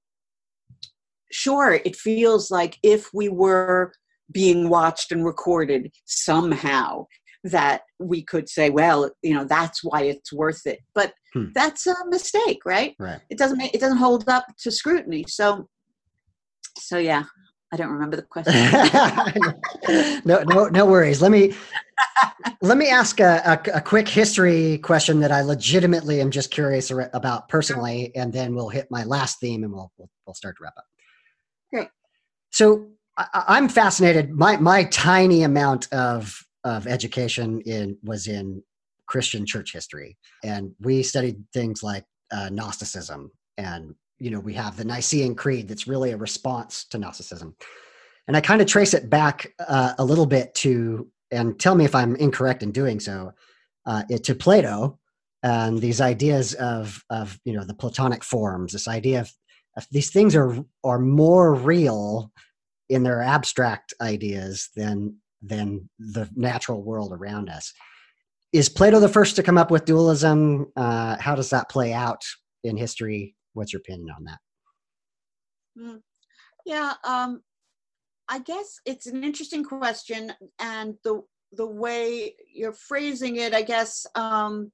sure, it feels like if we were being watched and recorded somehow, that we could say, well, you know, that's why it's worth it. But hmm. that's a mistake, right? Right. It doesn't make, it doesn't hold up to scrutiny. So, so yeah, I don't remember the question. no, no, no worries. Let me let me ask a, a, a quick history question that I legitimately am just curious about personally, and then we'll hit my last theme and we'll we'll, we'll start to wrap up. Great. So I, I'm fascinated. My my tiny amount of of education in was in Christian church history. And we studied things like uh, Gnosticism. And, you know, we have the Nicene Creed that's really a response to Gnosticism. And I kind of trace it back uh, a little bit to, and tell me if I'm incorrect in doing so, uh, it, to Plato and these ideas of, of, you know, the Platonic forms, this idea of, of these things are, are more real in their abstract ideas than, than the natural world around us. Is Plato the first to come up with dualism? Uh, how does that play out in history? What's your opinion on that? Mm. Yeah, um, I guess it's an interesting question, and the the way you're phrasing it, I guess, um,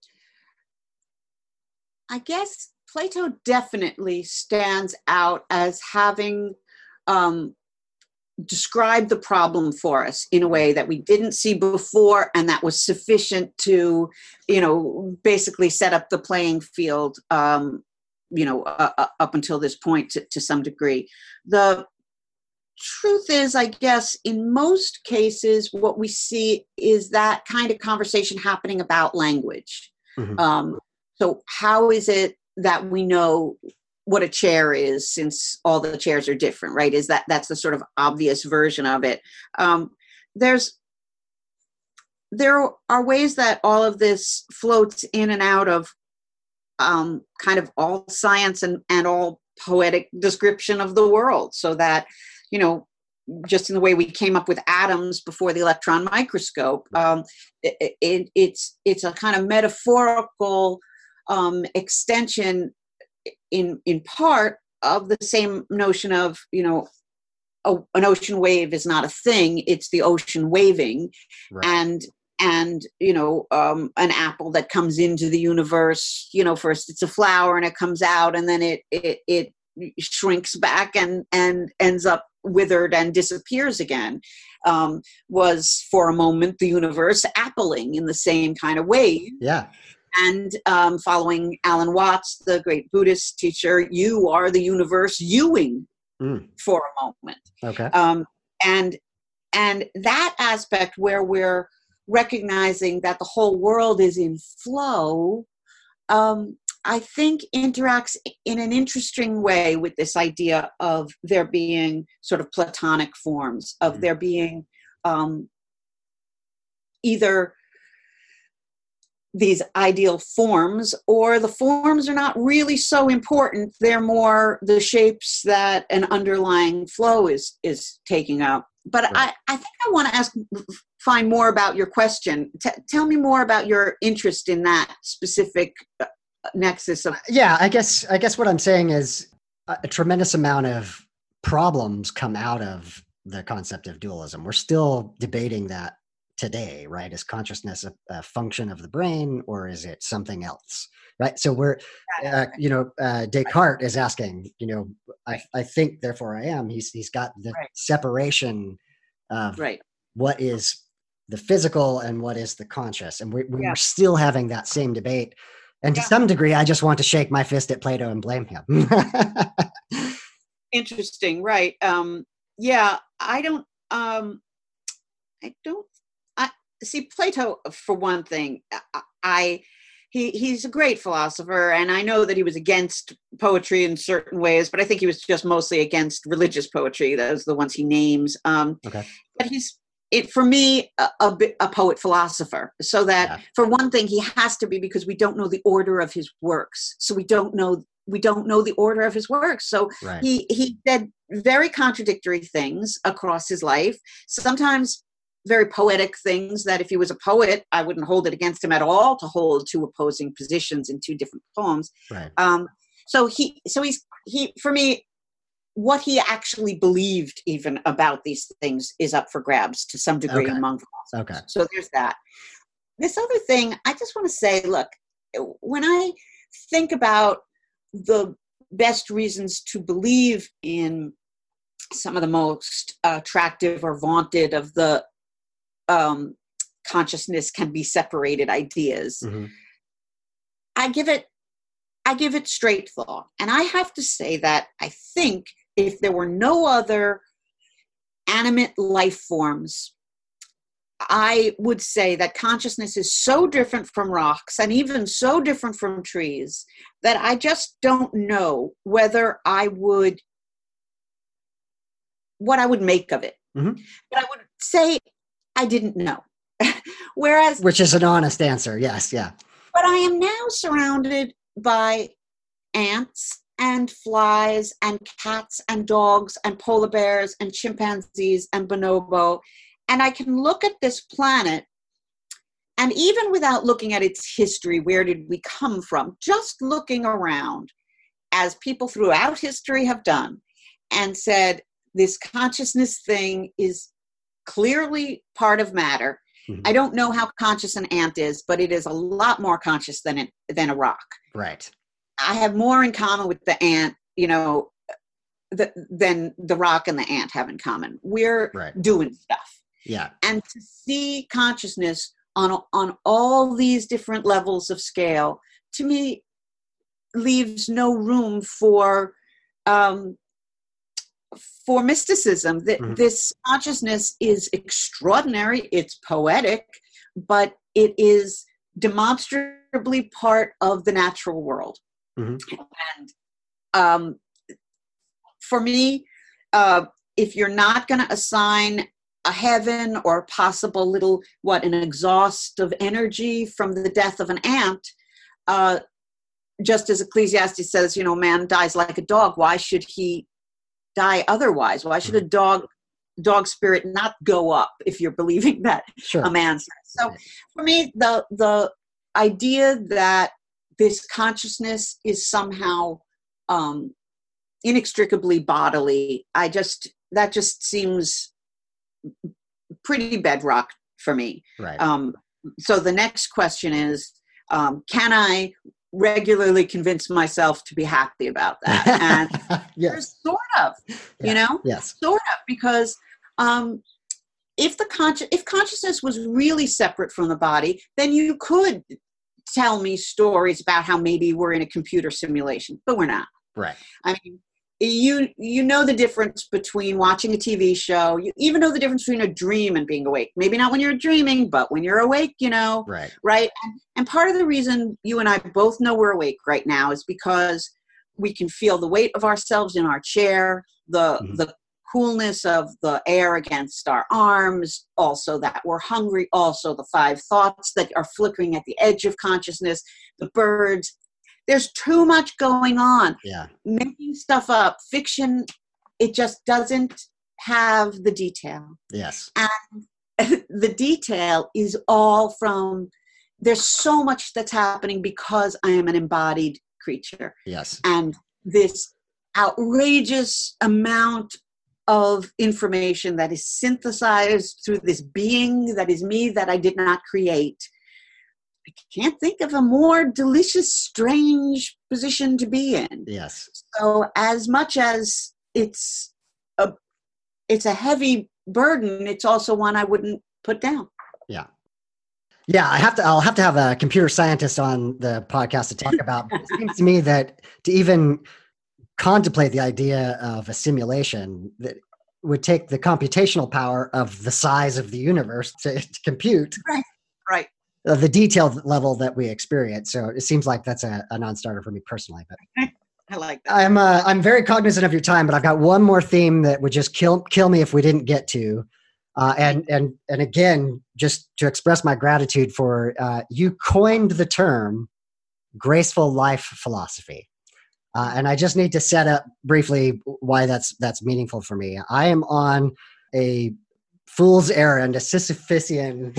I guess Plato definitely stands out as having um, described the problem for us in a way that we didn't see before, and that was sufficient to, you know, basically set up the playing field, um, you know, uh, uh, up until this point to, to some degree. The truth is, I guess, in most cases, what we see is that kind of conversation happening about language. Mm-hmm. Um, so how is it that we know what a chair is, since all the chairs are different, right? Is that, that's the sort of obvious version of it. Um, there's, there are ways that all of this floats in and out of um, kind of all science and, and all poetic description of the world, so that, you know, just in the way we came up with atoms before the electron microscope, um, it, it, it's it's a kind of metaphorical um, extension, in in part, of the same notion of, you know, a, an ocean wave is not a thing; it's the ocean waving, Right. and and you know, um, an apple that comes into the universe, you know, first it's a flower and it comes out, and then it it it shrinks back and and ends up withered and disappears again, um, was for a moment the universe appling in the same kind of way. Yeah. And um, following Alan Watts, the great Buddhist teacher, you are the universe youing Mm. for a moment. Okay. Um, and and that aspect where we're recognizing that the whole world is in flow, um, I think interacts in an interesting way with this idea of there being sort of Platonic forms, of Mm-hmm. there being um, either these ideal forms, or the forms are not really so important. They're more the shapes that an underlying flow is is taking up. But Right. I, I think I want to ask, find more about your question. T- tell me more about your interest in that specific uh, nexus of. Yeah, I guess I guess what I'm saying is a, a tremendous amount of problems come out of the concept of dualism. We're still debating that today, right? Is consciousness a, a function of the brain, or is it something else, right? So we're, uh, you know, uh, Descartes is asking, you know, I, I think, therefore I am. He's he's got the Right. separation of Right. what is the physical and what is the conscious, and we, we Yeah. we're still having that same debate. And to Yeah. some degree, I just want to shake my fist at Plato and blame him. Interesting, right? Um, yeah, I don't. Um, I don't. I see Plato, for one thing. I, I he he's a great philosopher, and I know that he was against poetry in certain ways, but I think he was just mostly against religious poetry. Those are the ones he names. Um, Okay. But he's it for me a, a, bit- a poet philosopher. So that Yeah. for one thing, he has to be, because we don't know the order of his works. So we don't know we don't know the order of his works. So Right. he he said very contradictory things across his life. Sometimes very poetic things that, if he was a poet, I wouldn't hold it against him at all to hold two opposing positions in two different poems. Right. Um, so he, so he's he for me, what he actually believed even about these things is up for grabs to some degree Okay. among philosophers. Okay. So there's that. This other thing, I just want to say, look, when I think about the best reasons to believe in some of the most attractive or vaunted of the um, consciousness can be separated ideas, Mm-hmm. I give it, I give it straight thought. And I have to say that I think if there were no other animate life forms I would say that consciousness is so different from rocks and even so different from trees that I just don't know whether I would, what I would make of it. Mm-hmm. But I would say I didn't know. Whereas, which is an honest answer. Yes. Yeah. but I am now surrounded by ants and flies and cats and dogs and polar bears and chimpanzees and bonobo. And I can look at this planet, and even without looking at its history, where did we come from? Just looking around, as people throughout history have done, and said, this consciousness thing is clearly part of matter. Mm-hmm. I don't know how conscious an ant is, but it is a lot more conscious than, it, than a rock. Right. I have more in common with the ant, you know, the, than the rock and the ant have in common. We're right. doing stuff. Yeah. And to see consciousness on, on all these different levels of scale, to me, leaves no room for, um, for mysticism. That mm-hmm. This consciousness is extraordinary. It's poetic, but it is demonstrably part of the natural world. Mm-hmm. And um, for me, uh, if you're not going to assign a heaven or a possible little, what, an exhaust of energy from the death of an ant, uh, just as Ecclesiastes says, you know, man dies like a dog. Why should he die otherwise? Why should a dog dog spirit not go up if you're believing that sure. a man says? So for me, the the idea that this consciousness is somehow um, inextricably bodily, I just, that just seems pretty bedrock for me. Right. Um, so the next question is, um, can I regularly convince myself to be happy about that? And yes. sort of, yeah. you know, yes. sort of, because um, if the conscious, if consciousness was really separate from the body, then you could tell me stories about how maybe we're in a computer simulation, but we're not. Right. I mean, you you know the difference between watching a T V show. You even know the difference between a dream and being awake. Maybe not when you're dreaming, but when you're awake, you know. Right. Right. And, and part of the reason you and I both know we're awake right now is because we can feel the weight of ourselves in our chair, the mm-hmm. the coolness of the air against our arms, also that we're hungry, also the five thoughts that are flickering at the edge of consciousness, the birds. There's too much going on. Yeah. Making stuff up, fiction, it just doesn't have the detail. Yes. And the detail is all from, there's so much that's happening because I am an embodied creature. Yes. And this outrageous amount of information that is synthesized through this being that is me that I did not create. I can't think of a more delicious, strange position to be in. Yes. So as much as it's a, it's a heavy burden, it's also one I wouldn't put down. Yeah. Yeah, I have to, I'll have to have a computer scientist on the podcast to talk about, but it seems to me that to even contemplate the idea of a simulation that would take the computational power of the size of the universe to, to compute. Right. Right. Uh, the detailed level that we experience. So it seems like that's a, a non-starter for me personally. But I like that. I'm uh, I'm very cognizant of your time, but I've got one more theme that would just kill kill me if we didn't get to. Uh, and and and again, just to express my gratitude for uh, you coined the term graceful life philosophy, uh, and I just need to set up briefly why that's that's meaningful for me. I am on a fool's errand, a Sisyphean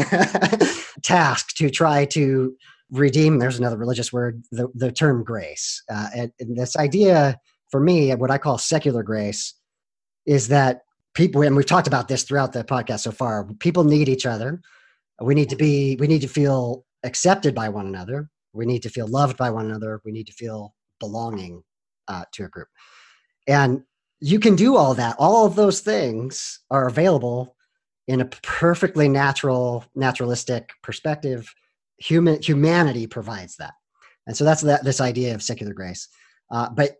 task to try to redeem, there's another religious word, the, the term grace. Uh, and, and this idea, for me, what I call secular grace, is that people, and we've talked about this throughout the podcast so far, people need each other. We need to be, we need to feel accepted by one another. We need to feel loved by one another. We need to feel belonging uh, to a group. And you can do all that. All of those things are available in a perfectly natural, naturalistic perspective. Human humanity provides that. And so that's that, this idea of secular grace. Uh, but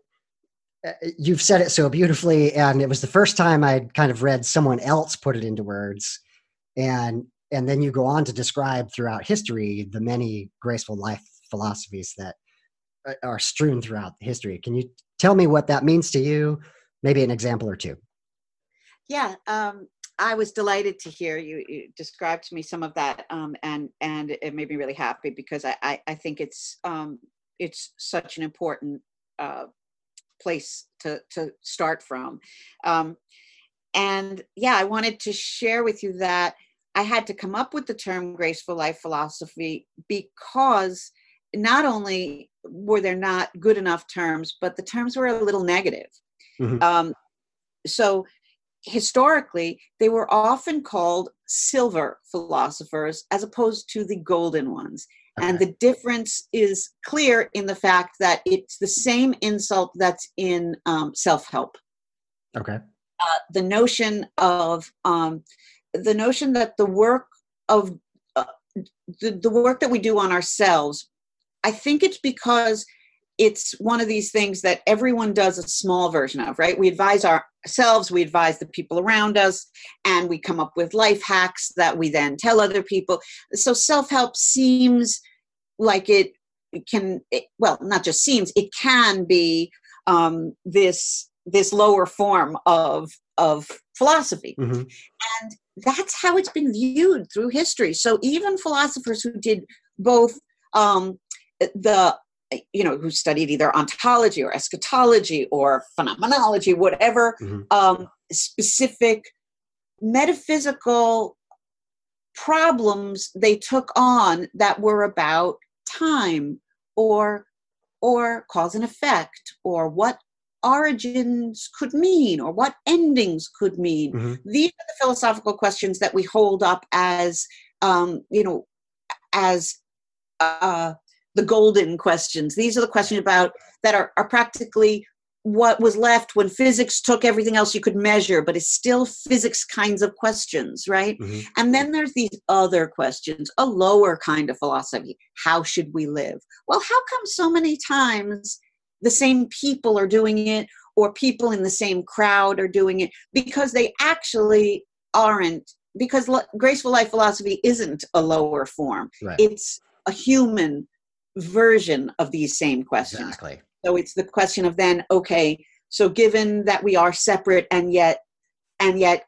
you've said it so beautifully, and it was the first time I'd kind of read someone else put it into words. And and then you go on to describe throughout history the many graceful life philosophies that are strewn throughout history. Can you tell me what that means to you? Maybe an example or two. Yeah, um, I was delighted to hear you, you describe to me some of that, um, and and it made me really happy because I I, I think it's um, it's such an important uh, place to to start from, um, and yeah, I wanted to share with you that I had to come up with the term graceful life philosophy because not only were there not good enough terms, but the terms were a little negative. Mm-hmm. Um, so historically, they were often called silver philosophers as opposed to the golden ones. Okay. And the difference is clear in the fact that it's the same insult that's in um, self-help. Okay. Uh, the notion of um, the notion that the work of uh, the, the work that we do on ourselves, I think it's because it's one of these things that everyone does a small version of, right? We advise ourselves, we advise the people around us, and we come up with life hacks that we then tell other people. So self-help seems like it can, it, well, not just seems, it can be um, this this lower form of of philosophy. Mm-hmm. And that's how it's been viewed through history. So even philosophers who did both um, the you know, who studied either ontology or eschatology or phenomenology, whatever Mm-hmm. um, specific metaphysical problems they took on that were about time or or cause and effect or what origins could mean or what endings could mean. Mm-hmm. These are the philosophical questions that we hold up as, um, you know, as uh, the golden questions. These are the questions about that are, are practically what was left when physics took everything else you could measure, but it's still physics kinds of questions, right? Mm-hmm. And then there's these other questions, a lower kind of philosophy. How should we live? Well, how come so many times the same people are doing it or people in the same crowd are doing it? Because they actually aren't, because lo- graceful life philosophy isn't a lower form. Right. It's a human version of these same questions. Exactly. So it's the question of then, okay, so given that we are separate and yet and yet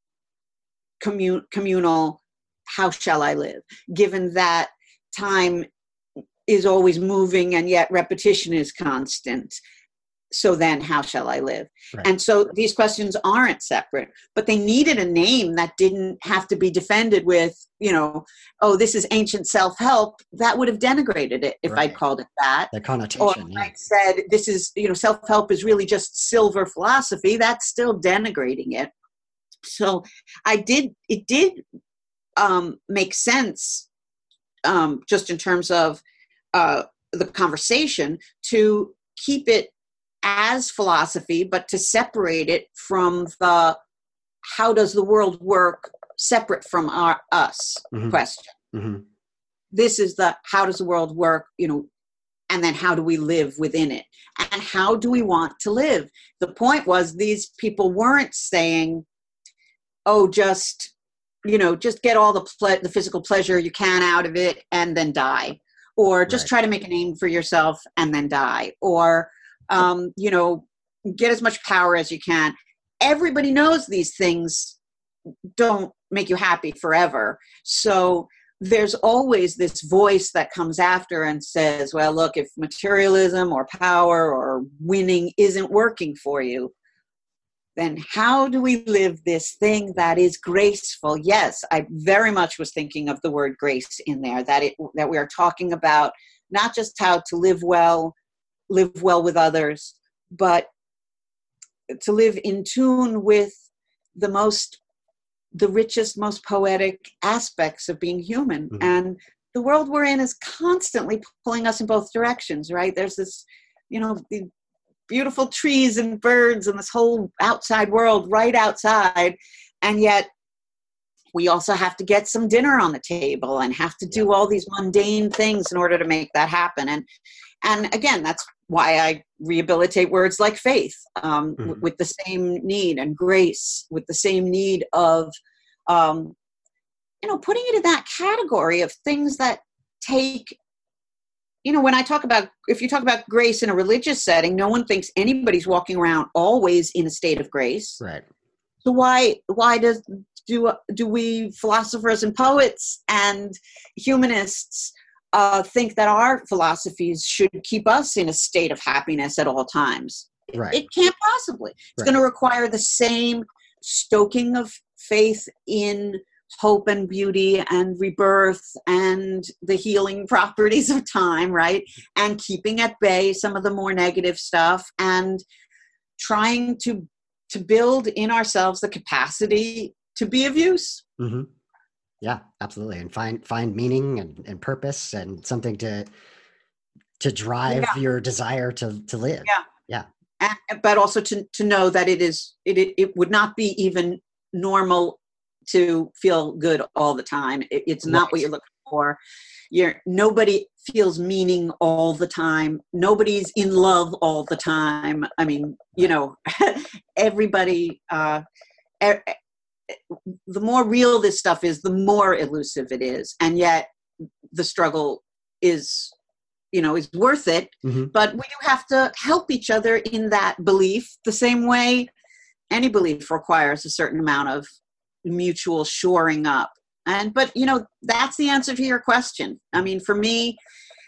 commun- communal, how shall I live? Given that time is always moving and yet repetition is constant, so then how shall I live? Right. And so these questions aren't separate, but they needed a name that didn't have to be defended with, you know, oh, this is ancient self-help. That would have denigrated it if Right. I'd called it that. The Or connotation. if Yeah. I'd said this is, you know, self-help is really just silver philosophy. That's still denigrating it. So I did, it did um, make sense um, just in terms of uh, the conversation to keep it as philosophy, but to separate it from the how does the world work separate from our us Mm-hmm. question. Mm-hmm. This is the how does the world work, you know, and then how do we live within it? And how do we want to live? The point was these people weren't saying, oh, just, you know, just get all the ple- the physical pleasure you can out of it and then die. Or just Right. try to make a name for yourself and then die. Or Um, you know, get as much power as you can. Everybody knows these things don't make you happy forever. So there's always this voice that comes after and says, well, look, if materialism or power or winning isn't working for you, then how do we live this thing that is graceful? Yes, I very much was thinking of the word grace in there, that it that we are talking about not just how to live well, live well with others, but to live in tune with the most, the richest, most poetic aspects of being human. Mm-hmm. And the world we're in is constantly pulling us in both directions, right? There's this, you know, the beautiful trees and birds and this whole outside world right outside. And yet we also have to get some dinner on the table and have to do Yeah. all these mundane things in order to make that happen. And and again, that's why I rehabilitate words like faith, um, Mm-hmm. w- with the same need, and grace with the same need of um, you know, putting it in that category of things that take, you know, when I talk about, if you talk about grace in a religious setting, no one thinks anybody's walking around always in a state of grace. Right. So why, why does, do, do we philosophers and poets and humanists uh, think that our philosophies should keep us in a state of happiness at all times? Right. It can't possibly. It's Right. going to require the same stoking of faith in hope and beauty and rebirth and the healing properties of time, right? And keeping at bay some of the more negative stuff and trying to to build in ourselves the capacity to be of use. Mm-hmm. Yeah, absolutely. And find find meaning and, and purpose and something to to drive Yeah. your desire to to live. Yeah. Yeah. And, but also to, to know that it is it, it it would not be even normal to feel good all the time. It, it's not Right. what you're looking for. You're nobody feels meaning all the time. Nobody's in love all the time. I mean, you know, everybody. Uh, er, the more real this stuff is, the more elusive it is, and yet the struggle is, you know, is worth it. Mm-hmm. But we do have to help each other in that belief, the same way any belief requires a certain amount of mutual shoring up. And, but, you know, that's the answer to your question. I mean, for me,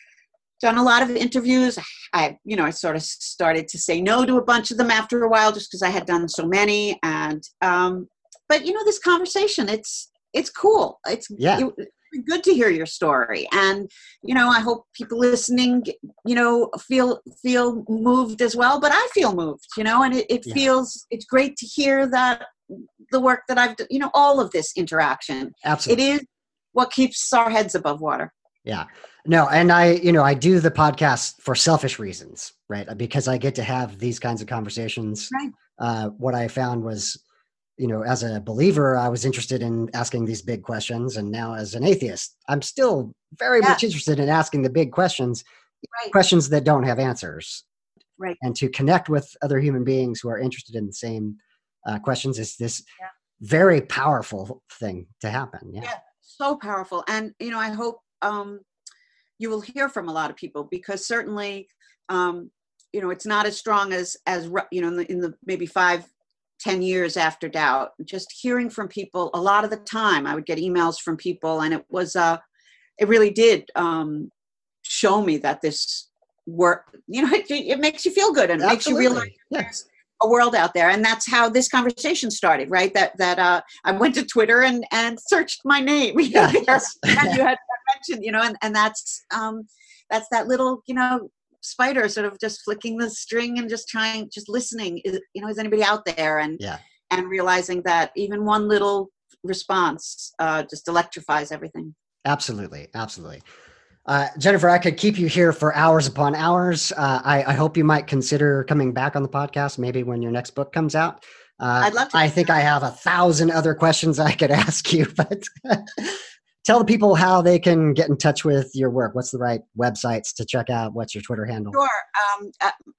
done a lot of interviews. I, you know, I sort of started to say no to a bunch of them after a while, just because I had done so many. And, um, but, you know, this conversation, it's, it's cool. It's Yeah. it, it's good to hear your story. And, you know, I hope people listening, you know, feel, feel moved as well, but I feel moved, you know, and it, it Yeah. feels, it's great to hear that the work that I've done, you know, all of this interaction, Absolutely. it is what keeps our heads above water. Yeah. No, and I, you know, I do the podcast for selfish reasons, right? Because I get to have these kinds of conversations. Right. Uh, what I found was, you know, as a believer, I was interested in asking these big questions. And now as an atheist, I'm still very Yeah. much interested in asking the big questions, Right. questions that don't have answers. Right. And to connect with other human beings who are interested in the same uh, questions is this Yeah. very powerful thing to happen. Yeah. Yeah. So powerful. And, you know, I hope um, you will hear from a lot of people, because certainly, um, you know, it's not as strong as, as, you know, in the, in the maybe five, ten years after doubt, just hearing from people a lot of the time. I would get emails from people, and it was, uh, it really did um, show me that this work, you know, it, it makes you feel good and Absolutely. makes you realize Yeah. there's a world out there. And that's how this conversation started, right? That, that uh, I went to Twitter and, and searched my name, you know, Yeah, yes. and you had mentioned, you know, and, and that's, um, that's that little, you know, spider sort of just flicking the string and just trying, just listening. Is, you know, is anybody out there? And, Yeah. and realizing that even one little response uh, just electrifies everything. Absolutely. Absolutely. Uh, Jennifer, I could keep you here for hours upon hours. Uh, I, I hope you might consider coming back on the podcast, maybe when your next book comes out. Uh, I'd love to. I think I have a thousand other questions I could ask you, but tell the people how they can get in touch with your work. What's the right websites to check out? What's your Twitter handle? Sure. Um,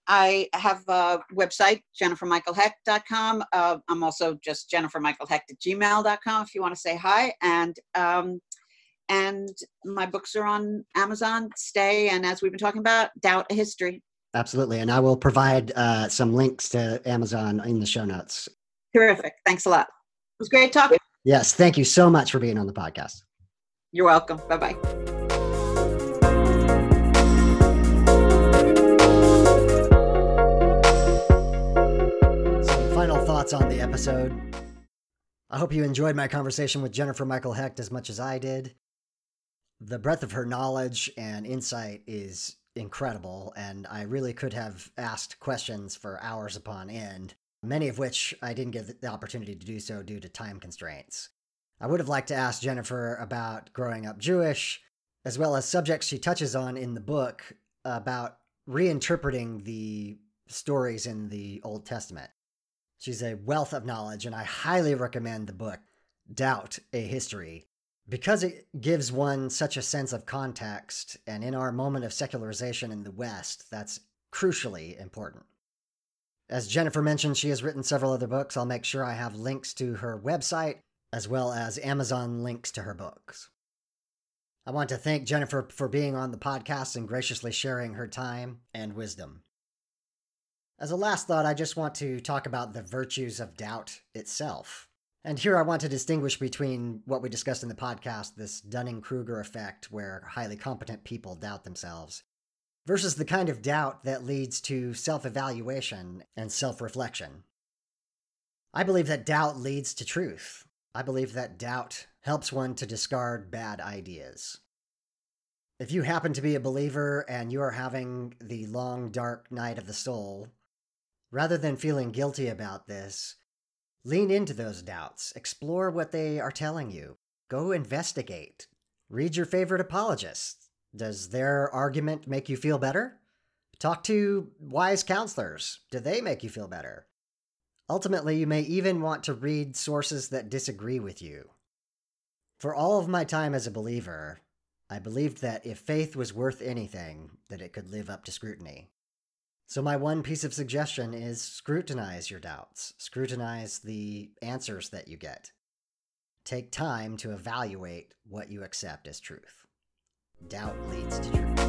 I have a website, jennifer michael hecht dot com. Uh, I'm also just jennifer michael hecht at gmail dot com if you want to say hi. And um, and my books are on Amazon, Stay, and as we've been talking about, Doubt a History. Absolutely. And I will provide uh, some links to Amazon in the show notes. Terrific. Thanks a lot. It was great talking. Yes. Thank you so much for being on the podcast. You're welcome. Bye-bye. Some final thoughts on the episode. I hope you enjoyed my conversation with Jennifer Michael Hecht as much as I did. The breadth of her knowledge and insight is incredible, and I really could have asked questions for hours upon end, many of which I didn't get the opportunity to do so due to time constraints. I would have liked to ask Jennifer about growing up Jewish, as well as subjects she touches on in the book about reinterpreting the stories in the Old Testament. She's a wealth of knowledge, and I highly recommend the book, Doubt a History, because it gives one such a sense of context, and in our moment of secularization in the West, that's crucially important. As Jennifer mentioned, she has written several other books. I'll make sure I have links to her website as well as Amazon links to her books. I want to thank Jennifer for being on the podcast and graciously sharing her time and wisdom. As a last thought, I just want to talk about the virtues of doubt itself. And here I want to distinguish between what we discussed in the podcast, this Dunning-Kruger effect where highly competent people doubt themselves, versus the kind of doubt that leads to self-evaluation and self-reflection. I believe that doubt leads to truth. I believe that doubt helps one to discard bad ideas. If you happen to be a believer and you are having the long, dark night of the soul, rather than feeling guilty about this, lean into those doubts. Explore what they are telling you. Go investigate. Read your favorite apologists. Does their argument make you feel better? Talk to wise counselors. Do they make you feel better? Ultimately, you may even want to read sources that disagree with you. For all of my time as a believer, I believed that if faith was worth anything, that it could live up to scrutiny. So my one piece of suggestion is scrutinize your doubts. Scrutinize the answers that you get. Take time to evaluate what you accept as truth. Doubt leads to truth.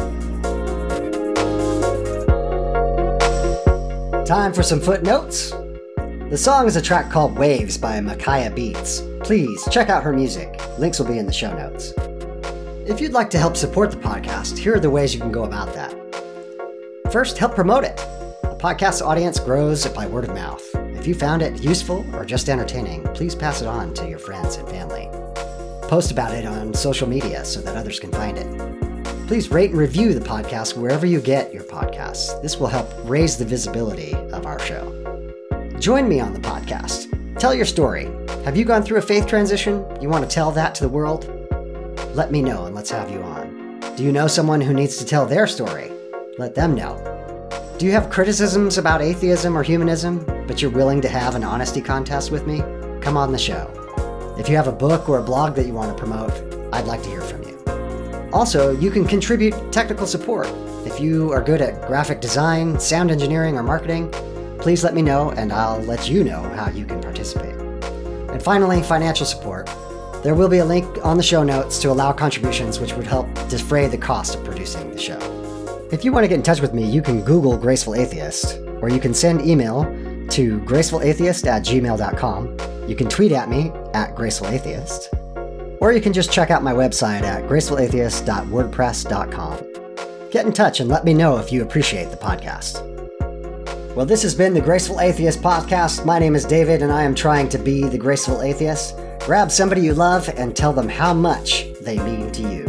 Time for some footnotes. The song is a track called Waves by Micaiah Beats. Please check out her music. Links will be in the show notes. If you'd like to help support the podcast, here are the ways you can go about that. First, help promote it. The podcast audience grows by word of mouth. If you found it useful or just entertaining, please pass it on to your friends and family. Post about it on social media so that others can find it. Please rate and review the podcast wherever you get your podcasts. This will help raise the visibility of our show. Join me on the podcast. Tell your story. Have you gone through a faith transition? You want to tell that to the world? Let me know and let's have you on. Do you know someone who needs to tell their story? Let them know. Do you have criticisms about atheism or humanism, but you're willing to have an honesty contest with me? Come on the show. If you have a book or a blog that you want to promote, I'd like to hear from you. Also, you can contribute technical support. If you are good at graphic design, sound engineering, or marketing, please let me know and I'll let you know how you can participate. And finally, financial support. There will be a link on the show notes to allow contributions which would help defray the cost of producing the show. If you want to get in touch with me, you can Google Graceful Atheist, or you can send email to gracefulatheist at gmail dot com. You can tweet at me at gracefulatheist, or you can just check out my website at gracefulatheist dot wordpress dot com. Get in touch and let me know if you appreciate the podcast. Well, this has been the Graceful Atheist Podcast. My name is David, and I am trying to be the Graceful Atheist. Grab somebody you love and tell them how much they mean to you.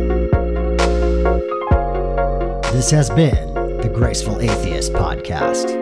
This has been the Graceful Atheist Podcast.